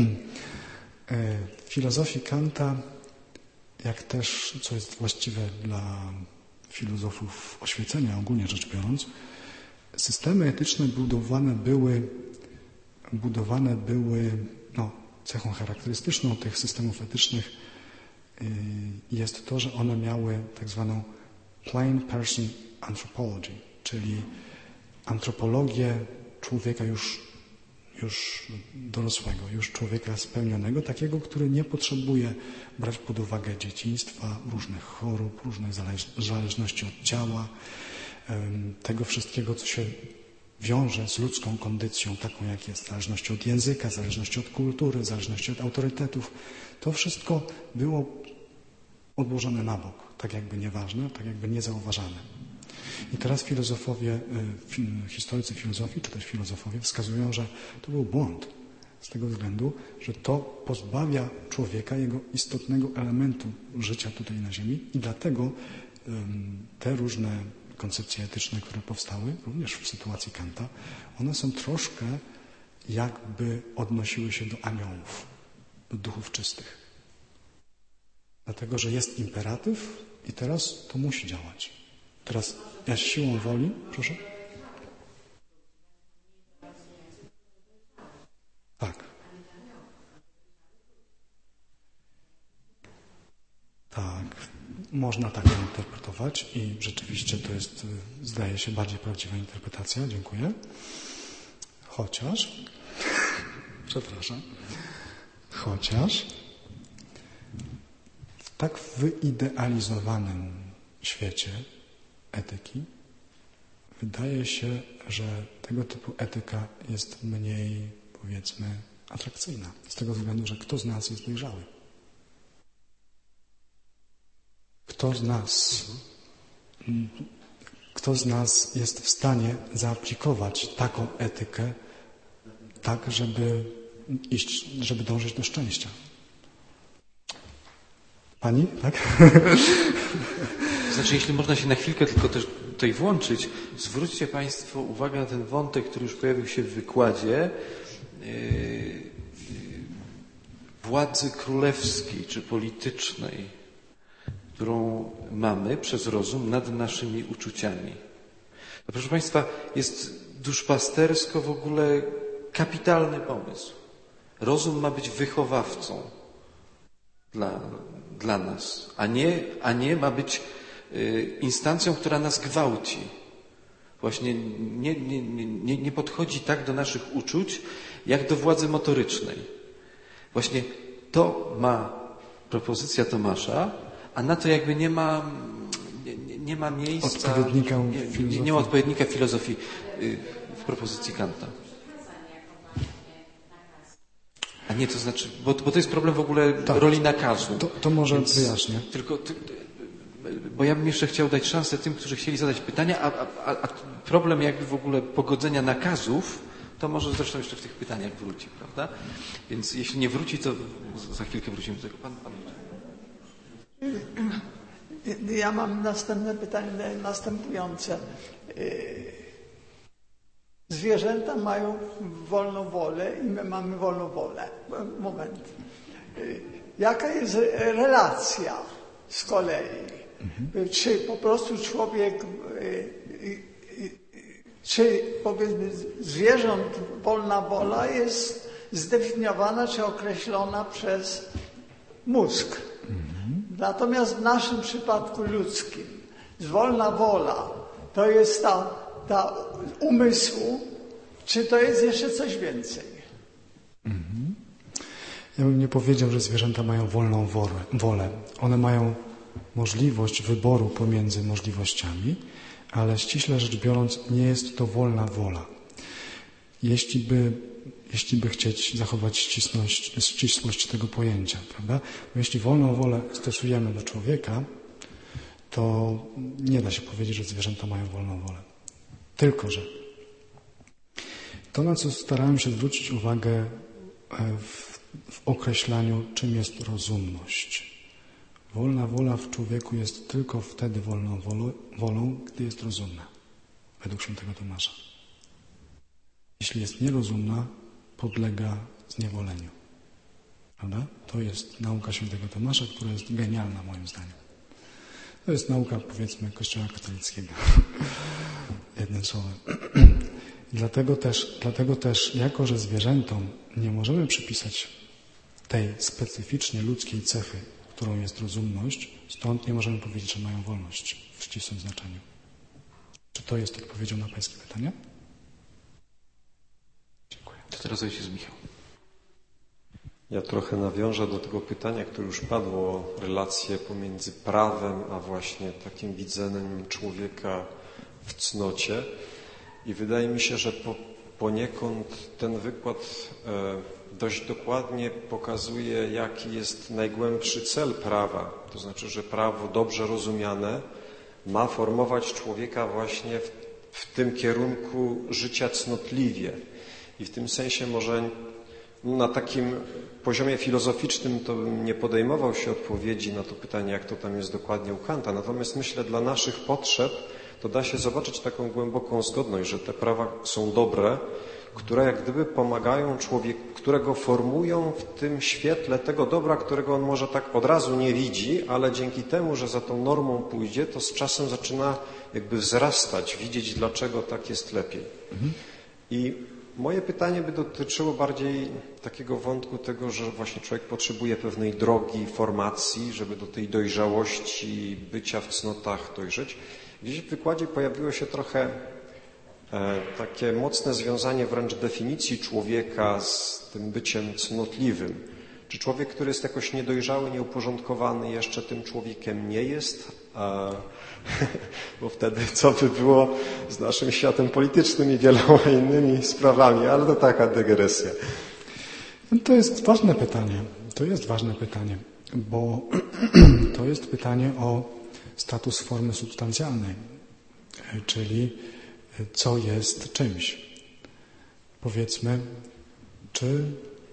W filozofii Kanta, jak też, co jest właściwe dla filozofów oświecenia, ogólnie rzecz biorąc, systemy etyczne budowane były, budowane były no, cechą charakterystyczną tych systemów etycznych jest to, że one miały tak zwaną plain person anthropology, czyli antropologię człowieka już, już dorosłego, już człowieka spełnionego, takiego, który nie potrzebuje brać pod uwagę dzieciństwa, różnych chorób, różnych zależności od ciała, tego wszystkiego, co się wiąże z ludzką kondycją, taką jak jest, zależności od języka, zależności od kultury, zależności od autorytetów. To wszystko było odłożone na bok, tak jakby nieważne, tak jakby niezauważane. I teraz filozofowie, historycy filozofii, czy też filozofowie wskazują, że to był błąd. Z tego względu, że to pozbawia człowieka jego istotnego elementu życia tutaj na ziemi i dlatego te różne koncepcje etyczne, które powstały, również w sytuacji Kanta, one są troszkę jakby odnosiły się do aniołów, do duchów czystych. Dlatego, że jest imperatyw i teraz to musi działać. Teraz ja siłą woli, proszę? Tak. Tak. Można tak to interpretować i rzeczywiście to jest, zdaje się, bardziej prawdziwa interpretacja. Dziękuję. Chociaż, przepraszam, chociaż w tak wyidealizowanym świecie etyki wydaje się, że tego typu etyka jest mniej, powiedzmy, atrakcyjna. Z tego względu, że kto z nas jest dojrzały? Kto z nas, kto z nas jest w stanie zaaplikować taką etykę tak, żeby iść, żeby dążyć do szczęścia? Pani, tak? Znaczy, jeśli można się na chwilkę tylko też tutaj włączyć, zwróćcie Państwo uwagę na ten wątek, który już pojawił się w wykładzie yy, władzy królewskiej czy politycznej, którą mamy przez rozum nad naszymi uczuciami. No, proszę Państwa, jest duszpastersko w ogóle kapitalny pomysł. Rozum ma być wychowawcą dla, dla nas, a nie, a nie ma być y, instancją, która nas gwałci. Właśnie nie, nie, nie, nie podchodzi tak do naszych uczuć, jak do władzy motorycznej. Właśnie to ma propozycja Tomasza, a na to jakby nie ma, nie, nie ma miejsca, odpowiednika nie, nie, nie ma odpowiednika filozofii w propozycji Kanta. A nie, to znaczy, bo, bo to jest problem w ogóle tak, roli nakazu. To, to może Więc wyjaśnię. Tylko, ty, bo ja bym jeszcze chciał dać szansę tym, którzy chcieli zadać pytania, a, a, a problem jakby w ogóle pogodzenia nakazów, to może zresztą jeszcze w tych pytaniach wróci, prawda? Więc jeśli nie wróci, to za chwilkę wrócimy do tego. Pan, pan. Ja mam następne pytanie, następujące. Zwierzęta mają wolną wolę i my mamy wolną wolę. Moment. Jaka jest relacja z kolei? Mhm. Czy po prostu człowiek, czy powiedzmy zwierząt wolna wola jest zdefiniowana czy określona przez mózg? Mhm. Natomiast w naszym przypadku ludzkim wolna wola to jest ta, ta umysłu, czy to jest jeszcze coś więcej? Mhm. Ja bym nie powiedział, że zwierzęta mają wolną wolę. One mają możliwość wyboru pomiędzy możliwościami, ale ściśle rzecz biorąc nie jest to wolna wola. Jeśli by, jeśli by chcieć zachować ścisłość, ścisłość tego pojęcia, prawda? Bo jeśli wolną wolę stosujemy do człowieka, to nie da się powiedzieć, że zwierzęta mają wolną wolę. Tylko że to, na co starałem się zwrócić uwagę w, w określaniu, czym jest rozumność. Wolna wola w człowieku jest tylko wtedy wolną wolą, wolą, gdy jest rozumna, według świętego Tomasza. Jeśli jest nierozumna, podlega zniewoleniu. Prawda? To jest nauka świętego Tomasza, która jest genialna moim zdaniem. To jest nauka, powiedzmy, Kościoła katolickiego. Jednym słowem. Dlatego też, dlatego też, jako że zwierzętom nie możemy przypisać tej specyficznie ludzkiej cechy, którą jest rozumność, stąd nie możemy powiedzieć, że mają wolność w ścisłym znaczeniu. Czy to jest odpowiedzią na pańskie pytanie? Dziękuję. To teraz ojciec Michał. Ja trochę nawiążę do tego pytania, które już padło, o relację pomiędzy prawem, a właśnie takim widzeniem człowieka w cnocie. I wydaje mi się, że po, poniekąd ten wykład e, dość dokładnie pokazuje, jaki jest najgłębszy cel prawa. To znaczy, że prawo dobrze rozumiane ma formować człowieka właśnie w, w tym kierunku życia cnotliwie. I w tym sensie może na takim poziomie filozoficznym to bym nie podejmował się odpowiedzi na to pytanie, jak to tam jest dokładnie u Kanta. Natomiast myślę, dla naszych potrzeb to da się zobaczyć taką głęboką zgodność, że te prawa są dobre, które jak gdyby pomagają człowieku, które go formują w tym świetle tego dobra, którego on może tak od razu nie widzi, ale dzięki temu, że za tą normą pójdzie, to z czasem zaczyna jakby wzrastać, widzieć, dlaczego tak jest lepiej. Mhm. I moje pytanie by dotyczyło bardziej takiego wątku tego, że właśnie człowiek potrzebuje pewnej drogi, formacji, żeby do tej dojrzałości, bycia w cnotach dojrzeć. Gdzieś w wykładzie pojawiło się trochę e, takie mocne związanie wręcz definicji człowieka z tym byciem cnotliwym. Czy człowiek, który jest jakoś niedojrzały, nieuporządkowany, jeszcze tym człowiekiem nie jest? A, bo wtedy co by było z naszym światem politycznym i wieloma innymi sprawami, ale to taka dygresja. To jest ważne pytanie. To jest ważne pytanie, bo to jest pytanie o status formy substancjalnej, czyli co jest czymś. Powiedzmy, czy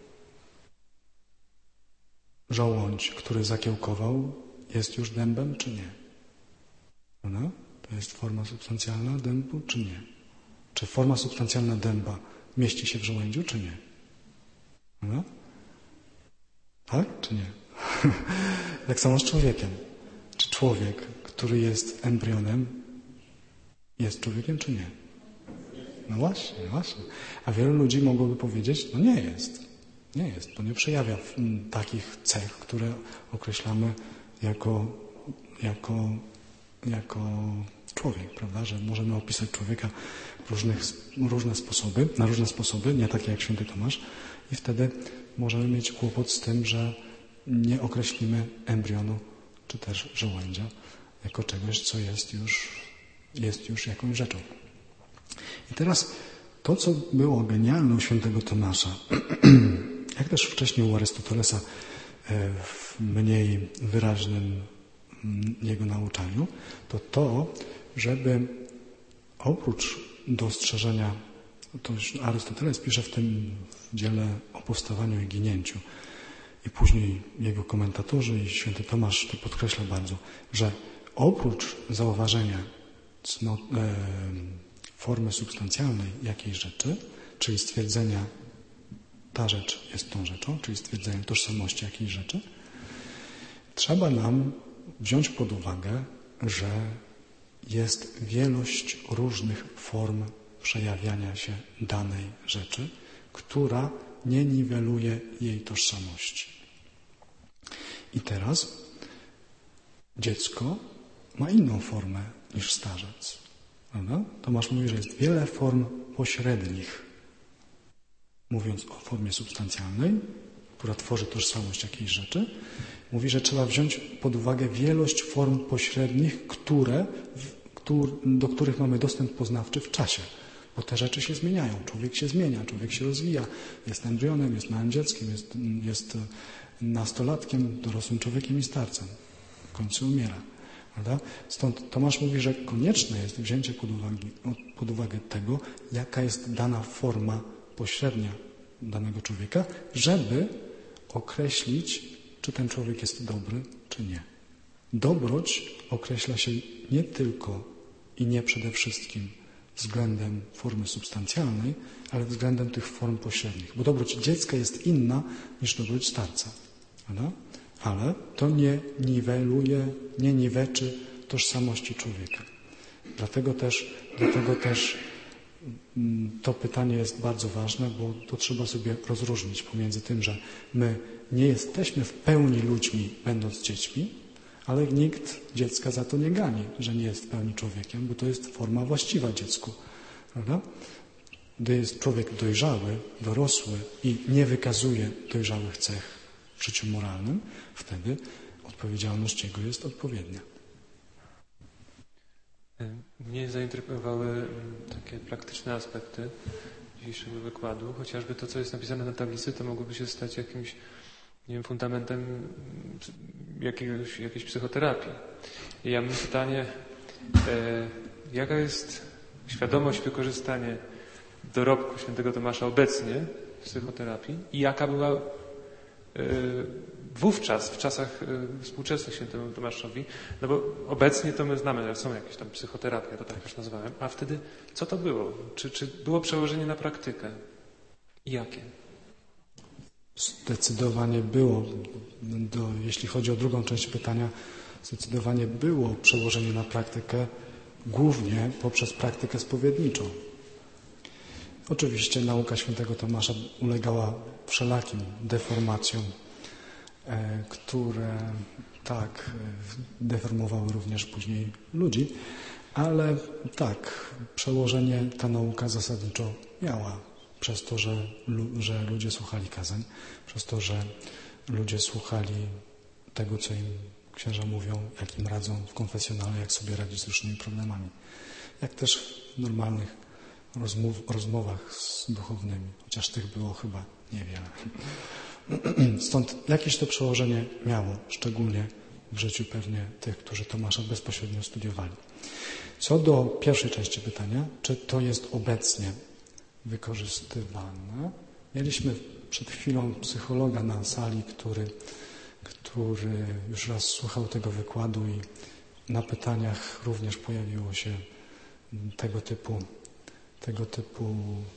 żołądź, który zakiełkował, jest już dębem, czy nie? No, to jest forma substancjalna dębu, czy nie? Czy forma substancjalna dęba mieści się w żołędziu, czy nie? No? Tak, czy nie? Tak samo z człowiekiem. Czy człowiek, który jest embrionem, jest człowiekiem, czy nie? No właśnie, właśnie. A wielu ludzi mogłoby powiedzieć, no nie jest. Nie jest, bo nie przejawia takich cech, które określamy jako, jako, jako człowiek, prawda? Że możemy opisać człowieka w różnych, różne sposoby, na różne sposoby, nie takie jak święty Tomasz, i wtedy możemy mieć kłopot z tym, że nie określimy embrionu czy też żołędzia, jako czegoś, co jest już, jest już jakąś rzeczą. I teraz to, co było genialne u świętego Tomasza, jak też wcześniej u Arystotelesa w mniej wyraźnym jego nauczaniu, to to, żeby oprócz dostrzeżenia, to już Arystoteles pisze w tym dziele o powstawaniu i ginięciu i później jego komentatorzy i święty Tomasz to podkreśla bardzo, że oprócz zauważenia cno, e, formy substancjalnej jakiejś rzeczy, czyli stwierdzenia ta rzecz jest tą rzeczą, czyli stwierdzenia tożsamości jakiejś rzeczy, trzeba nam wziąć pod uwagę, że jest wielość różnych form przejawiania się danej rzeczy, która nie niweluje jej tożsamości. I teraz dziecko ma inną formę niż starzec. Prawda? Tomasz mówi, że jest wiele form pośrednich. Mówiąc o formie substancjalnej, która tworzy tożsamość jakiejś rzeczy, mówi, że trzeba wziąć pod uwagę wielość form pośrednich, które, do których mamy dostęp poznawczy w czasie. Bo te rzeczy się zmieniają. Człowiek się zmienia, człowiek się rozwija. Jest embrionem, jest małym dzieckiem, jest, jest nastolatkiem, dorosłym człowiekiem i starcem. W końcu umiera. Prawda? Stąd Tomasz mówi, że konieczne jest wzięcie pod uwagę, pod uwagę tego, jaka jest dana forma pośrednia danego człowieka, żeby określić, czy ten człowiek jest dobry, czy nie. Dobroć określa się nie tylko i nie przede wszystkim względem formy substancjalnej, ale względem tych form pośrednich. Bo dobroć dziecka jest inna niż dobroć starca. Prawda? Ale to nie niweluje, nie niweczy tożsamości człowieka. Dlatego też, dlatego też to pytanie jest bardzo ważne, bo to trzeba sobie rozróżnić pomiędzy tym, że my nie jesteśmy w pełni ludźmi, będąc dziećmi, ale nikt dziecka za to nie gani, że nie jest w pełni człowiekiem, bo to jest forma właściwa dziecku. Prawda? Gdy jest człowiek dojrzały, dorosły i nie wykazuje dojrzałych cech w życiu moralnym, wtedy odpowiedzialność jego jest odpowiednia. Mnie zaintrygowały takie praktyczne aspekty dzisiejszego wykładu, chociażby to, co jest napisane na tablicy, to mogłoby się stać jakimś, nie wiem, fundamentem jakiegoś, jakiejś psychoterapii. I ja mam pytanie, e, jaka jest świadomość wykorzystania dorobku świętego Tomasza obecnie w psychoterapii i jaka była e, wówczas, w czasach e, współczesnych świętemu Tomaszowi, no bo obecnie to my znamy, że są jakieś tam psychoterapie, to tak już nazwałem, a wtedy co to było? Czy, czy było przełożenie na praktykę? I jakie? Zdecydowanie było, do, jeśli chodzi o drugą część pytania, zdecydowanie było przełożenie na praktykę, głównie poprzez praktykę spowiedniczą. Oczywiście nauka świętego Tomasza ulegała wszelakim deformacjom, e, które tak deformowały również później ludzi, ale tak, przełożenie ta nauka zasadniczo miała. Przez to, że, że ludzie słuchali kazań, przez to, że ludzie słuchali tego, co im księża mówią, jak im radzą w konfesjonale, jak sobie radzić z różnymi problemami. Jak też w normalnych rozmów, rozmowach z duchownymi, chociaż tych było chyba niewiele. Stąd jakieś to przełożenie miało, szczególnie w życiu pewnie tych, którzy Tomasza bezpośrednio studiowali. Co do pierwszej części pytania, czy to jest obecnie wykorzystywane. Mieliśmy przed chwilą psychologa na sali, który, który już raz słuchał tego wykładu i na pytaniach również pojawiło się tego typu, tego typu,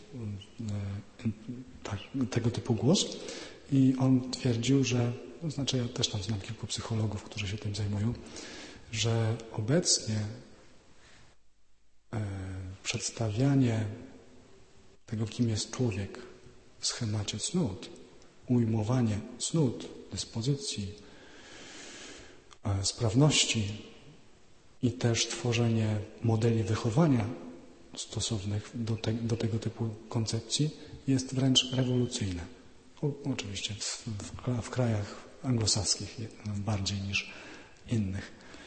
tak, tego typu głos. I on twierdził, że, to znaczy ja też tam znam kilku psychologów, którzy się tym zajmują, że obecnie e, przedstawianie tego, kim jest człowiek w schemacie cnót, ujmowanie cnót, dyspozycji, e, sprawności i też tworzenie modeli wychowania stosownych do, te, do tego typu koncepcji jest wręcz rewolucyjne. O, oczywiście w, w, w krajach anglosaskich bardziej niż, innych.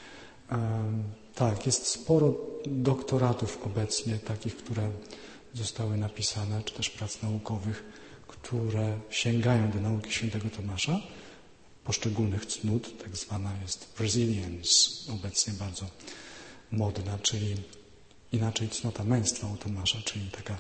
Tak, jest sporo doktoratów obecnie, takich, które zostały napisane, czy też prac naukowych, które sięgają do nauki świętego Tomasza, poszczególnych cnót, tak zwana jest resilience, obecnie bardzo modna, czyli inaczej cnota męstwa u Tomasza, czyli taka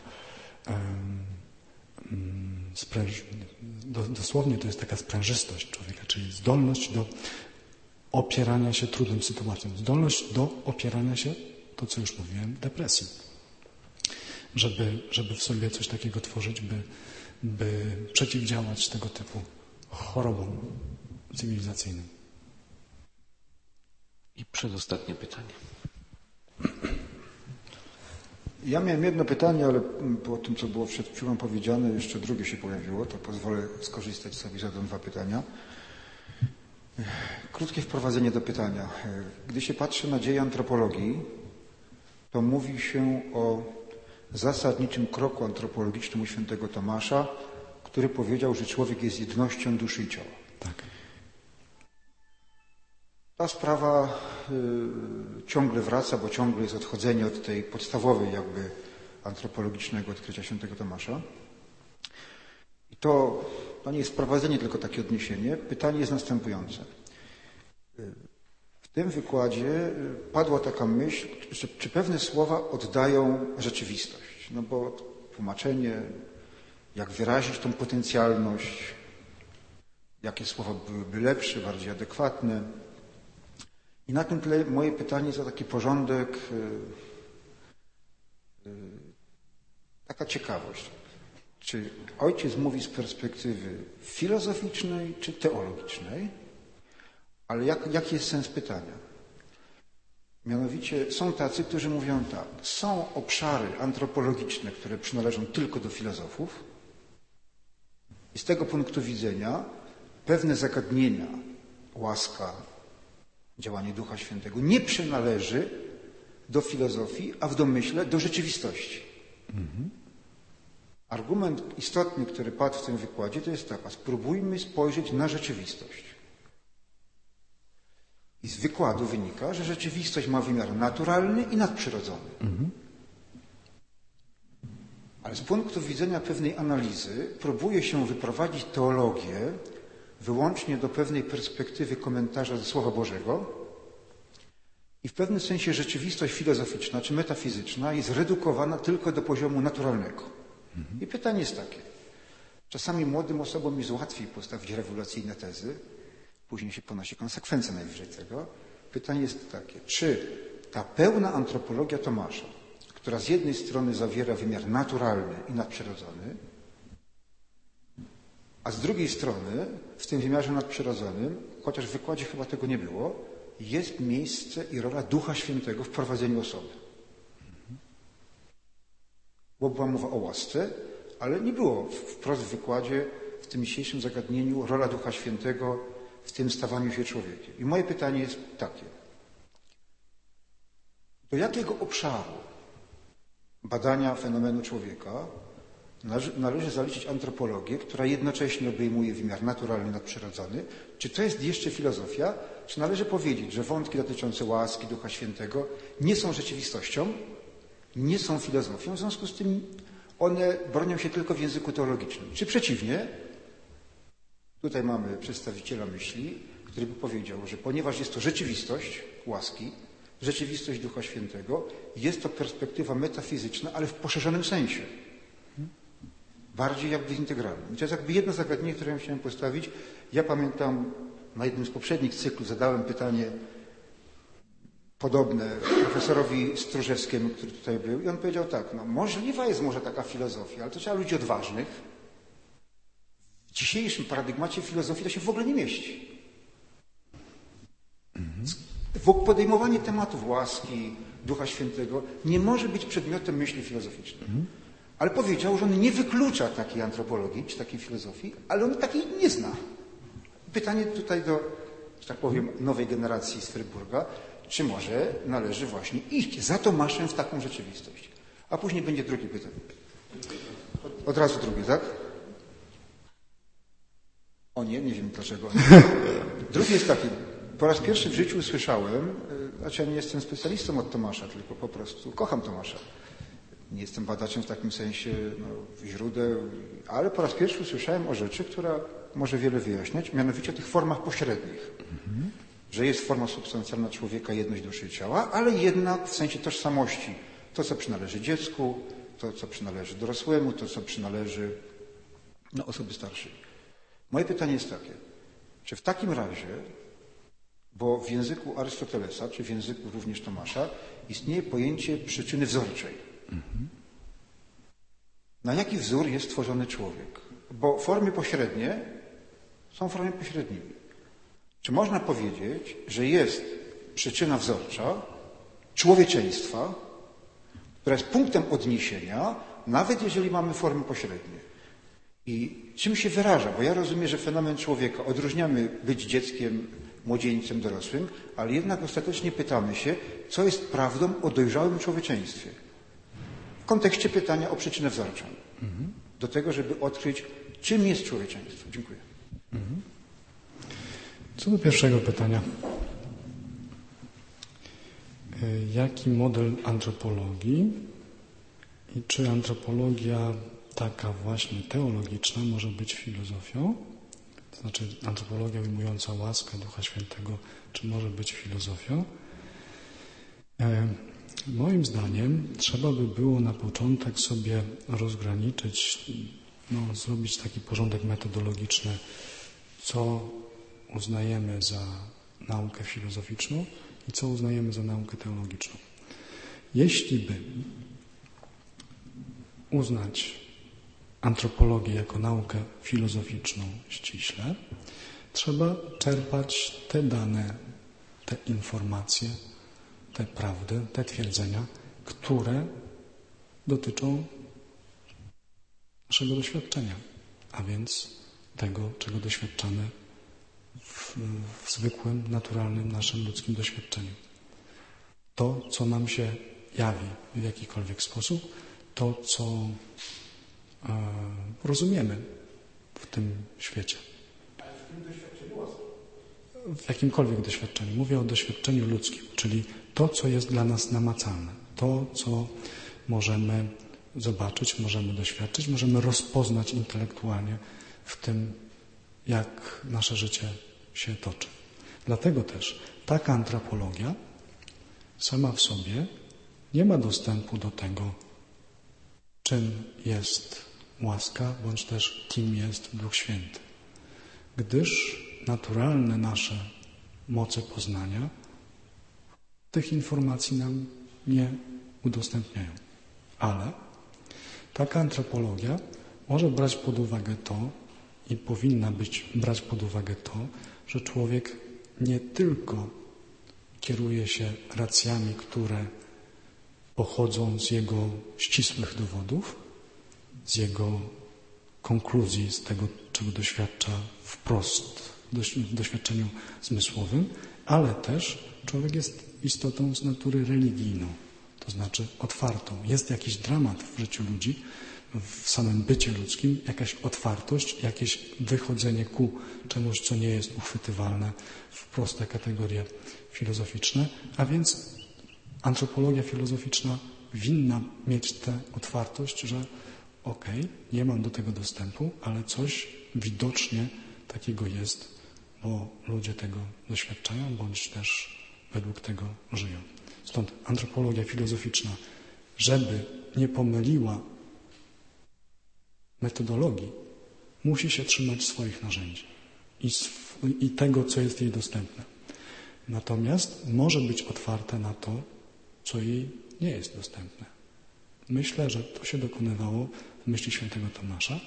um, spręż, do, dosłownie to jest taka sprężystość człowieka, czyli zdolność do opierania się trudnym sytuacjom, zdolność do opierania się, to co już mówiłem, depresji. Żeby, żeby w sobie coś takiego tworzyć, by, by przeciwdziałać tego typu chorobom cywilizacyjnym. I przedostatnie pytanie. Ja miałem jedno pytanie, ale po tym, co było przed chwilą powiedziane, jeszcze drugie się pojawiło, to pozwolę skorzystać sobie, zadam dwa pytania. Krótkie wprowadzenie do pytania. Gdy się patrzy na dzieje antropologii, to mówi się o zasadniczym kroku antropologicznym u świętego Tomasza, który powiedział, że człowiek jest jednością duszy i ciała. Tak. Ta sprawa y, ciągle wraca, bo ciągle jest odchodzenie od tej podstawowej jakby antropologicznego odkrycia świętego Tomasza. I to, to nie jest wprowadzenie, tylko takie odniesienie. Pytanie jest następujące. W tym wykładzie padła taka myśl, że, czy pewne słowa oddają rzeczywistość. No bo tłumaczenie, jak wyrazić tą potencjalność, jakie słowa byłyby lepsze, bardziej adekwatne. I na tym tle moje pytanie jest o taki porządek, taka ciekawość. Czy ojciec mówi z perspektywy filozoficznej czy teologicznej? Ale jak, jaki jest sens pytania? Mianowicie są tacy, którzy mówią tak. Są obszary antropologiczne, które przynależą tylko do filozofów i z tego punktu widzenia pewne zagadnienia, łaska, działanie Ducha Świętego nie przynależy do filozofii, a w domyśle do rzeczywistości. Mhm. Argument istotny, który padł w tym wykładzie, to jest taka. Spróbujmy spojrzeć na rzeczywistość. I z wykładu wynika, że rzeczywistość ma wymiar naturalny i nadprzyrodzony. Mhm. Ale z punktu widzenia pewnej analizy próbuje się wyprowadzić teologię wyłącznie do pewnej perspektywy komentarza ze Słowa Bożego i w pewnym sensie rzeczywistość filozoficzna czy metafizyczna jest redukowana tylko do poziomu naturalnego. Mhm. I pytanie jest takie. Czasami młodym osobom jest łatwiej postawić rewelacyjne tezy, później się ponosi konsekwencje najwyżej tego. Pytanie jest takie, czy ta pełna antropologia Tomasza, która z jednej strony zawiera wymiar naturalny i nadprzyrodzony, a z drugiej strony w tym wymiarze nadprzyrodzonym, chociaż w wykładzie chyba tego nie było, jest miejsce i rola Ducha Świętego w prowadzeniu osoby. Bo była mowa o łasce, ale nie było wprost w wykładzie, w tym dzisiejszym zagadnieniu, rola Ducha Świętego w tym stawaniu się człowiekiem. I moje pytanie jest takie. Do jakiego obszaru badania fenomenu człowieka należy, należy zaliczyć antropologię, która jednocześnie obejmuje wymiar naturalny, nadprzyrodzony? Czy to jest jeszcze filozofia? Czy należy powiedzieć, że wątki dotyczące łaski, Ducha Świętego nie są rzeczywistością, nie są filozofią, w związku z tym one bronią się tylko w języku teologicznym? Czy przeciwnie? Tutaj mamy przedstawiciela myśli, który by powiedział, że ponieważ jest to rzeczywistość łaski, rzeczywistość Ducha Świętego, jest to perspektywa metafizyczna, ale w poszerzonym sensie. Bardziej jakby integralnym. I to jest jakby jedno zagadnienie, które ja chciałem postawić. Ja pamiętam, na jednym z poprzednich cyklów zadałem pytanie podobne profesorowi Stróżewskiemu, który tutaj był, i on powiedział tak, no możliwa jest może taka filozofia, ale to trzeba ludzi odważnych. W dzisiejszym paradygmacie filozofii to się w ogóle nie mieści. Podejmowanie tematów łaski, Ducha Świętego nie może być przedmiotem myśli filozoficznej. Ale powiedział, że on nie wyklucza takiej antropologii, czy takiej filozofii, ale on takiej nie zna. Pytanie tutaj do, że tak powiem, nowej generacji z Fryburga, czy może należy właśnie iść za Tomaszem w taką rzeczywistość. A później będzie drugie pytanie. Od razu drugie, tak? O nie, nie wiem dlaczego. Drugie jest takie. po raz pierwszy w życiu usłyszałem, znaczy ja nie jestem specjalistą od Tomasza, tylko po prostu kocham Tomasza. Nie jestem badaczem w takim sensie no, źródeł, ale po raz pierwszy usłyszałem o rzeczy, która może wiele wyjaśniać, mianowicie o tych formach pośrednich. Mhm. Że jest forma substancjalna człowieka, jedność duszy i ciała, ale jednak w sensie tożsamości. To, co przynależy dziecku, to, co przynależy dorosłemu, to, co przynależy no, osobie starszej. Moje pytanie jest takie, czy w takim razie, bo w języku Arystotelesa, czy w języku również Tomasza, istnieje pojęcie przyczyny wzorczej. Mhm. Na jaki wzór jest tworzony człowiek? Bo formy pośrednie są formami pośrednimi. Czy można powiedzieć, że jest przyczyna wzorcza człowieczeństwa, która jest punktem odniesienia, nawet jeżeli mamy formy pośrednie? I czym się wyraża? Bo ja rozumiem, że fenomen człowieka odróżniamy być dzieckiem, młodzieńcem, dorosłym, ale jednak ostatecznie pytamy się, co jest prawdą o dojrzałym człowieczeństwie. W kontekście pytania o przyczynę wzorczą. Mhm. Do tego, żeby odkryć, czym jest człowieczeństwo. Dziękuję. Mhm. Co do pierwszego pytania. Jaki model antropologii i czy antropologia taka właśnie teologiczna może być filozofią? To znaczy antropologia ujmująca łaskę Ducha Świętego, czy może być filozofią? E, moim zdaniem trzeba by było na początek sobie rozgraniczyć, no, zrobić taki porządek metodologiczny, co uznajemy za naukę filozoficzną i co uznajemy za naukę teologiczną. Jeśli by uznać antropologię jako naukę filozoficzną ściśle, trzeba czerpać te dane, te informacje, te prawdy, te twierdzenia, które dotyczą naszego doświadczenia, a więc tego, czego doświadczamy w, w zwykłym, naturalnym, naszym ludzkim doświadczeniu. To, co nam się jawi w jakikolwiek sposób, to, co e, rozumiemy w tym świecie. Ale w tym doświadczeniu łaski? W jakimkolwiek doświadczeniu. Mówię o doświadczeniu ludzkim, czyli to, co jest dla nas namacalne. To, co możemy zobaczyć, możemy doświadczyć, możemy rozpoznać intelektualnie w tym, jak nasze życie się toczy. Dlatego też taka antropologia sama w sobie nie ma dostępu do tego, czym jest łaska, bądź też kim jest Duch Święty. Gdyż naturalne nasze moce poznania tych informacji nam nie udostępniają. Ale taka antropologia może brać pod uwagę to i powinna być brać pod uwagę to, że człowiek nie tylko kieruje się racjami, które pochodzą z jego ścisłych dowodów, z jego konkluzji, z tego, czego doświadcza wprost w doświadczeniu zmysłowym, ale też człowiek jest istotą z natury religijną, to znaczy otwartą. Jest jakiś dramat w życiu ludzi, w samym bycie ludzkim, jakaś otwartość, jakieś wychodzenie ku czemuś, co nie jest uchwytywalne w proste kategorie filozoficzne, a więc antropologia filozoficzna winna mieć tę otwartość, że okej, okay, nie mam do tego dostępu, ale coś widocznie takiego jest, bo ludzie tego doświadczają, bądź też według tego żyją. Stąd antropologia filozoficzna, żeby nie pomyliła metodologii, musi się trzymać swoich narzędzi i, sw- i tego, co jest jej dostępne. Natomiast może być otwarta na to, co jej nie jest dostępne. Myślę, że to się dokonywało w myśli świętego Tomasza,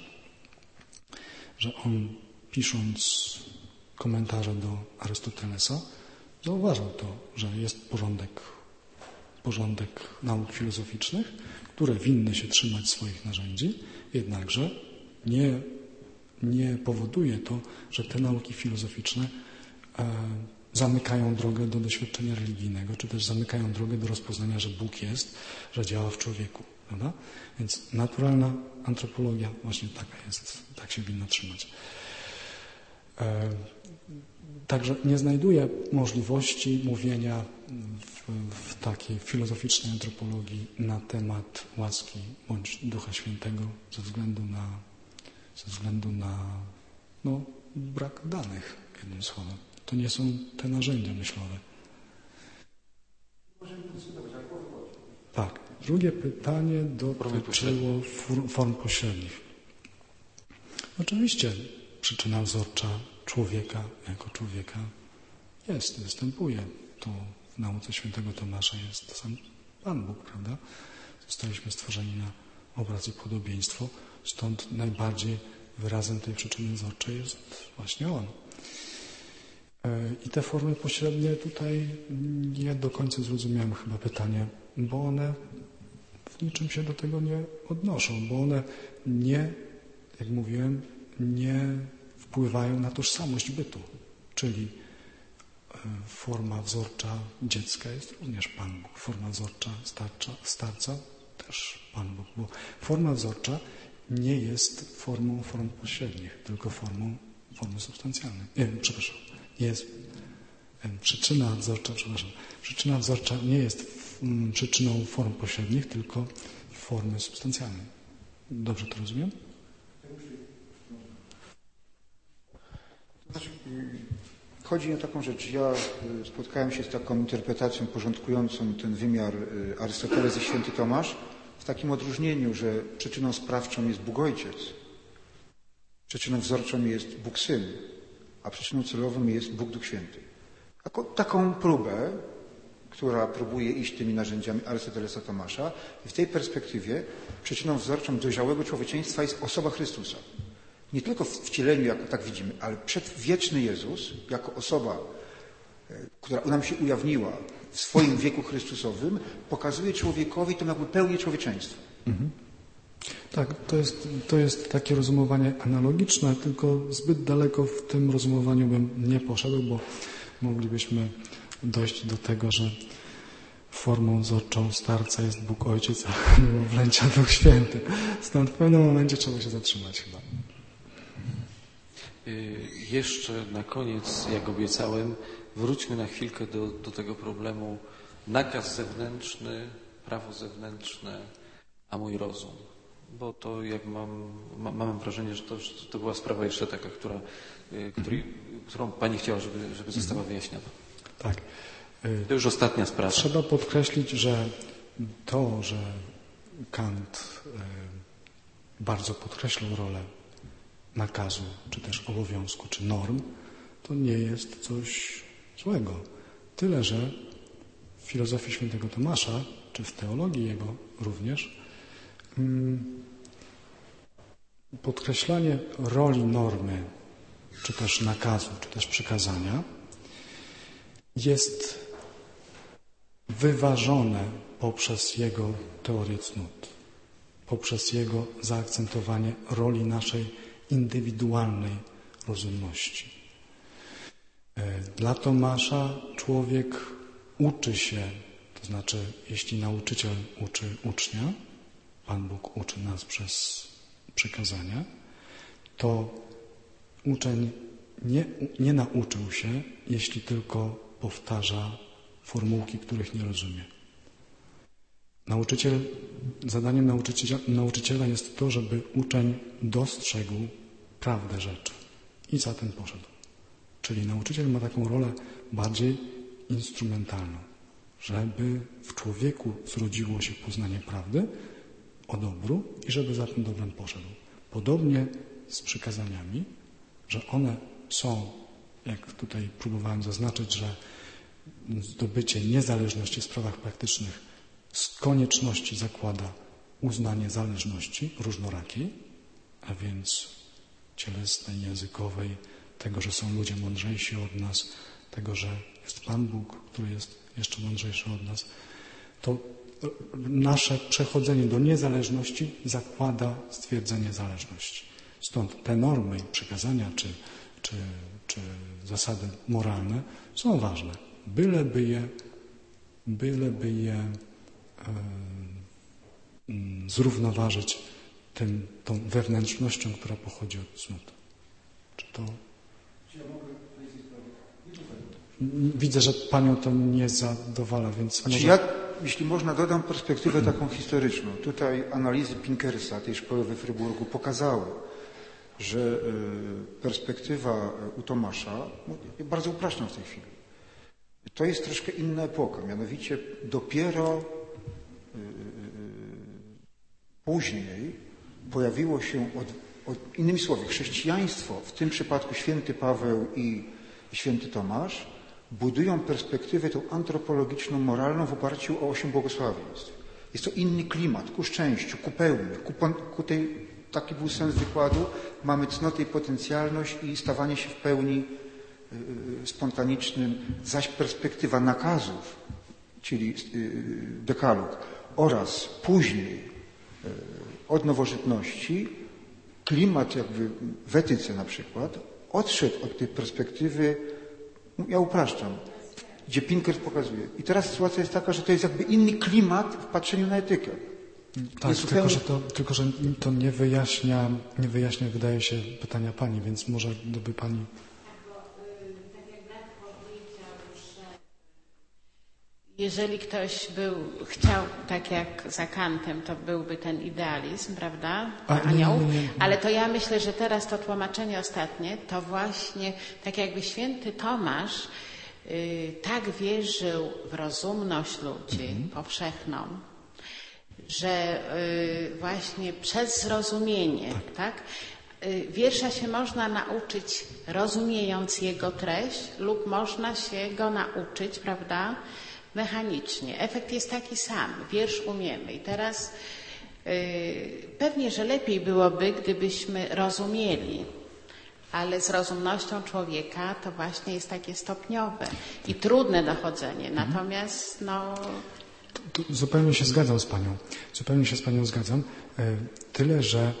że on, pisząc komentarze do Arystotelesa, zauważył to, że jest porządek, porządek nauk filozoficznych, które winny się trzymać swoich narzędzi, jednakże nie, nie powoduje to, że te nauki filozoficzne e, zamykają drogę do doświadczenia religijnego, czy też zamykają drogę do rozpoznania, że Bóg jest, że działa w człowieku. Prawda? Więc naturalna antropologia właśnie taka jest, tak się winna trzymać. Także nie znajduję możliwości mówienia w, w takiej filozoficznej antropologii na temat łaski bądź Ducha Świętego ze względu na, ze względu na no, brak danych, jednym słowem. To nie są te narzędzia myślowe. Tak. Drugie pytanie dotyczyło form pośrednich. Oczywiście przyczyna wzorcza człowieka jako człowieka jest, występuje. To w nauce świętego Tomasza jest sam Pan Bóg, prawda? Zostaliśmy stworzeni na obraz i podobieństwo, stąd najbardziej wyrazem tej przyczyny wzorczej jest właśnie On. I te formy pośrednie tutaj nie do końca zrozumiałem chyba pytanie, bo one w niczym się do tego nie odnoszą, bo one nie, jak mówiłem, nie wpływają na tożsamość bytu, czyli forma wzorcza dziecka jest również Pan Bóg, forma wzorcza starca, starca też Pan Bóg, bo forma wzorcza nie jest formą form pośrednich, tylko formą formy substancjalnej. Nie, przepraszam, nie jest przyczyna wzorcza, przepraszam, przyczyna wzorcza nie jest m, przyczyną form pośrednich, tylko formy substancjalnej. Dobrze to rozumiem? Znaczy, chodzi mi o taką rzecz. Ja spotkałem się z taką interpretacją porządkującą ten wymiar Arystoteles i święty Tomasz w takim odróżnieniu, że przyczyną sprawczą jest Bóg Ojciec, przyczyną wzorczą jest Bóg Syn, a przyczyną celową jest Bóg Duch Święty. Taką, taką próbę, która próbuje iść tymi narzędziami Arystotelesa Tomasza i w tej perspektywie przyczyną wzorczą dojrzałego człowieczeństwa jest osoba Chrystusa. Nie tylko w wcieleniu, jak tak widzimy, ale przedwieczny Jezus, jako osoba, która nam się ujawniła w swoim wieku Chrystusowym, pokazuje człowiekowi tą jakby pełnię człowieczeństwa. Mhm. Tak, to jest, to jest takie rozumowanie analogiczne, tylko zbyt daleko w tym rozumowaniu bym nie poszedł, bo moglibyśmy dojść do tego, że formą wzorczą starca jest Bóg Ojciec, a niemowlęcia Duch Święty. Stąd w pewnym momencie trzeba się zatrzymać chyba. Jeszcze na koniec, jak obiecałem, wróćmy na chwilkę do, do tego problemu nakaz zewnętrzny, prawo zewnętrzne, a mój rozum. Bo to jak mam, mam, mam wrażenie, że to, że to była sprawa jeszcze taka, która, której, którą Pani chciała, żeby, żeby została wyjaśniona. Tak. To już ostatnia sprawa. Trzeba podkreślić, że to, że Kant bardzo podkreślał rolę nakazu, czy też obowiązku, czy norm, to nie jest coś złego. Tyle, że w filozofii świętego Tomasza, czy w teologii jego również, podkreślanie roli normy, czy też nakazu, czy też przykazania jest wyważone poprzez jego teorię cnót, poprzez jego zaakcentowanie roli naszej indywidualnej rozumności. Dla Tomasza człowiek uczy się, to znaczy jeśli nauczyciel uczy ucznia, Pan Bóg uczy nas przez przykazania, to uczeń nie, nie nauczył się, jeśli tylko powtarza formułki, których nie rozumie. Nauczyciel, zadaniem nauczyciela, nauczyciela jest to, żeby uczeń dostrzegł prawdę rzeczy i za tym poszedł. Czyli nauczyciel ma taką rolę bardziej instrumentalną, żeby w człowieku zrodziło się poznanie prawdy o dobru i żeby za tym dobrem poszedł. Podobnie z przykazaniami, że one są, jak tutaj próbowałem zaznaczyć, że zdobycie niezależności w sprawach praktycznych z konieczności zakłada uznanie zależności różnorakiej, a więc cielesnej, językowej, tego, że są ludzie mądrzejsi od nas, tego, że jest Pan Bóg, który jest jeszcze mądrzejszy od nas, to nasze przechodzenie do niezależności zakłada stwierdzenie zależności. Stąd te normy i przykazania czy, czy, czy zasady moralne są ważne, byleby je, byleby je zrównoważyć tym, tą wewnętrznością, która pochodzi od cnót. Czy to... Czy ja mogę widzę, że Panią to nie zadowala, więc Znaczy może... ja, jeśli można, dodam perspektywę taką historyczną. Tutaj analizy Pinkersa, tej szkoły we Fryburgu, pokazały, że perspektywa u Tomasza, no, bardzo upraszczam w tej chwili, to jest troszkę inna epoka, mianowicie dopiero później pojawiło się, od, od, innymi słowy, chrześcijaństwo, w tym przypadku święty Paweł i święty Tomasz, budują perspektywę tą antropologiczną, moralną w oparciu o osiem błogosławieństw. Jest to inny klimat, ku szczęściu, ku pełni, ku, ku tej, taki był sens wykładu, mamy cnotę i potencjalność i stawanie się w pełni y, spontanicznym, zaś perspektywa nakazów, czyli y, dekalog, oraz później y, od nowożytności, klimat jakby w etyce na przykład, odszedł od tej perspektywy, ja upraszczam, gdzie Pinkers pokazuje. I teraz sytuacja jest taka, że to jest jakby inny klimat w patrzeniu na etykę. Tak, zupełnie... tylko, że to, tylko że to nie wyjaśnia, nie wyjaśnia, wydaje się, pytania Pani, więc może gdyby Pani... Jeżeli ktoś był, chciał, tak jak za Kantem, to byłby ten idealizm, prawda? A, Anioł. nie, nie, nie, nie. Ale to ja myślę, że teraz to tłumaczenie ostatnie, to właśnie tak jakby święty Tomasz y, tak wierzył w rozumność ludzi Mhm. powszechną, że y, właśnie przez zrozumienie, tak? tak? Y, wiersza się można nauczyć rozumiejąc jego treść lub można się go nauczyć, prawda? Mechanicznie. Efekt jest taki sam. Wiersz umiemy. I teraz yy, pewnie, że lepiej byłoby, gdybyśmy rozumieli, ale z rozumnością człowieka to właśnie jest takie stopniowe i trudne dochodzenie. Mhm. Natomiast no... Tu zupełnie się zgadzam z Panią. Zupełnie się z Panią zgadzam. Tyle, że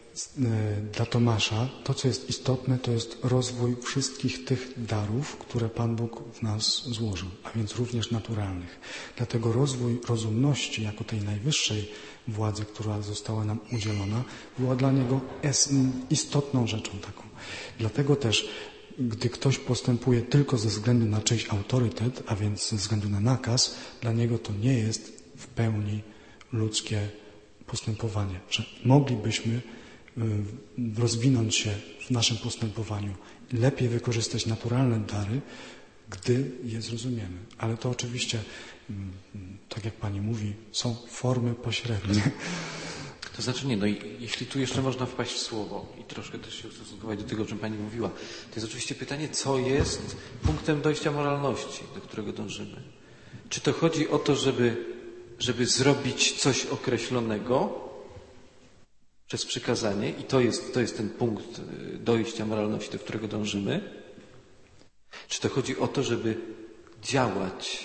dla Tomasza to, co jest istotne, to jest rozwój wszystkich tych darów, które Pan Bóg w nas złożył, a więc również naturalnych. Dlatego rozwój rozumności jako tej najwyższej władzy, która została nam udzielona, była dla niego istotną rzeczą taką. Dlatego też, gdy ktoś postępuje tylko ze względu na czyjś autorytet, a więc ze względu na nakaz, dla niego to nie jest w pełni ludzkie postępowanie, że moglibyśmy rozwinąć się w naszym postępowaniu, lepiej wykorzystać naturalne dary, gdy je zrozumiemy. Ale to oczywiście, tak jak Pani mówi, są formy pośrednie. To znaczy nie, no i jeśli tu jeszcze można wpaść w słowo i troszkę też się ustosunkować do tego, o czym Pani mówiła, to jest oczywiście pytanie, co jest punktem dojścia moralności, do którego dążymy. Czy to chodzi o to, żeby, żeby zrobić coś określonego przez przykazanie i to jest, to jest ten punkt dojścia moralności, do którego dążymy? Czy to chodzi o to, żeby działać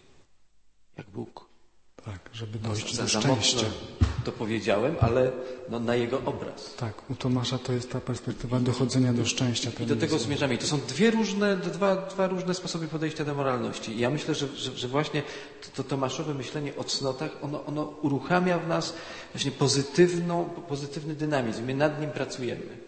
jak Bóg? Tak, żeby dojść za, do za szczęścia. mocno to powiedziałem, ale no, na jego obraz. Tak, u Tomasza to jest ta perspektywa dochodzenia do szczęścia. I do tego zmierzamy. I to są dwie różne, dwa, dwa różne sposoby podejścia do moralności. I ja myślę, że, że, że właśnie to, to Tomaszowe myślenie o cnotach, ono, ono uruchamia w nas właśnie pozytywną, pozytywny dynamizm. My nad nim pracujemy.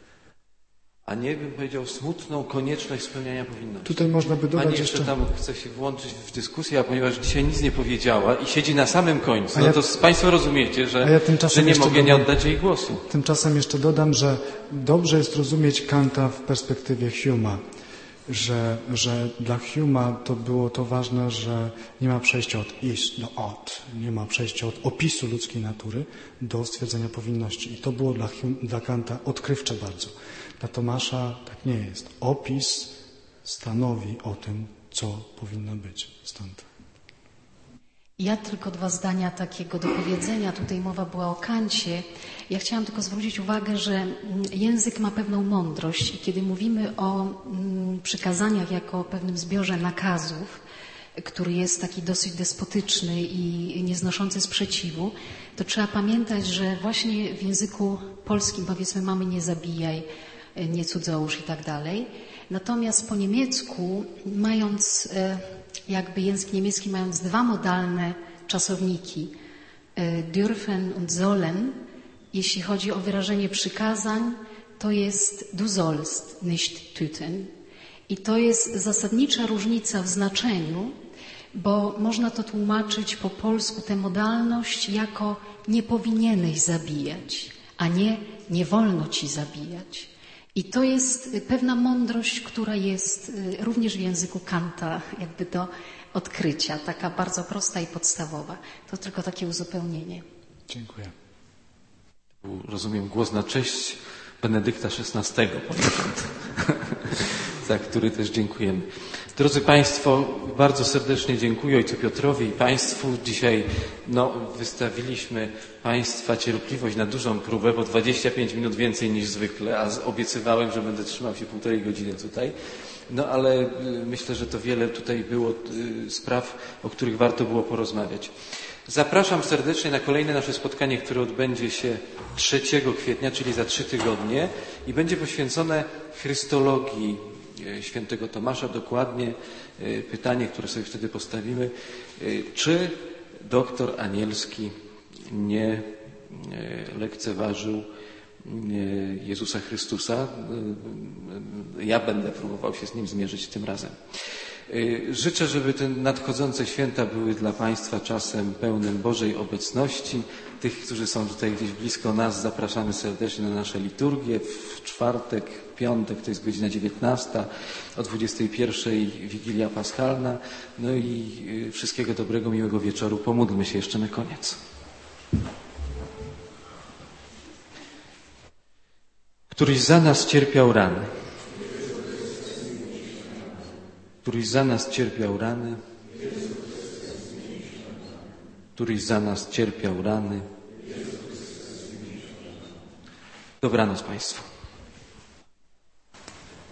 A nie, bym powiedział, smutną konieczność spełniania powinności. Tutaj można by dodać Pani jeszcze, jeszcze... tam chce się włączyć w dyskusję, a ponieważ dzisiaj nic nie powiedziała i siedzi na samym końcu, A ja... no to Państwo rozumiecie, że, ja że nie mogę dodam... nie oddać jej głosu. Tymczasem jeszcze dodam, że dobrze jest rozumieć Kanta w perspektywie Huma, że, że dla Huma to było to ważne, że nie ma przejścia od is do od, nie ma przejścia od opisu ludzkiej natury do stwierdzenia powinności. I to było dla, Hume, dla Kanta odkrywcze bardzo. Dla Tomasza tak nie jest. Opis stanowi o tym, co powinno być. Stąd. Ja tylko dwa zdania takiego do powiedzenia. Tutaj mowa była o Kancie. Ja chciałam tylko zwrócić uwagę, że język ma pewną mądrość i kiedy mówimy o przykazaniach jako o pewnym zbiorze nakazów, który jest taki dosyć despotyczny i nieznoszący sprzeciwu, to trzeba pamiętać, że właśnie w języku polskim powiedzmy mamy nie zabijaj, nie cudzołóż i tak dalej. Natomiast po niemiecku, mając jakby język niemiecki, mając dwa modalne czasowniki, dürfen und sollen, jeśli chodzi o wyrażenie przykazań, to jest du sollst nicht töten. I to jest zasadnicza różnica w znaczeniu, bo można to tłumaczyć po polsku tę modalność jako nie powinieneś zabijać, a nie nie wolno ci zabijać. I to jest pewna mądrość, która jest również w języku Kanta jakby do odkrycia, taka bardzo prosta i podstawowa. To tylko takie uzupełnienie. Dziękuję. Rozumiem głos na cześć Benedykta szesnastego, za który też dziękujemy. Drodzy Państwo, bardzo serdecznie dziękuję Ojcu Piotrowi i Państwu. Dzisiaj no, wystawiliśmy Państwa cierpliwość na dużą próbę, bo dwadzieścia pięć minut więcej niż zwykle, a obiecywałem, że będę trzymał się półtorej godziny tutaj. No ale myślę, że to wiele tutaj było spraw, o których warto było porozmawiać. Zapraszam serdecznie na kolejne nasze spotkanie, które odbędzie się trzeciego kwietnia, czyli za trzy tygodnie i będzie poświęcone chrystologii świętego Tomasza. Dokładnie pytanie, które sobie wtedy postawimy, czy doktor Anielski nie lekceważył Jezusa Chrystusa? Ja będę próbował się z nim zmierzyć tym razem. Życzę, żeby te nadchodzące święta były dla Państwa czasem pełnym Bożej obecności. Tych, którzy są tutaj gdzieś blisko nas, zapraszamy serdecznie na nasze liturgie. W czwartek, piątek to jest godzina dziewiętnasta, o dwudziestej pierwszej Wigilia Paschalna. No i wszystkiego dobrego, miłego wieczoru. Pomódlmy się jeszcze na koniec. Któryś za nas cierpiał rany. Któryś za nas cierpiał rany. Któryś za nas cierpiał rany. Dobranoc Państwu.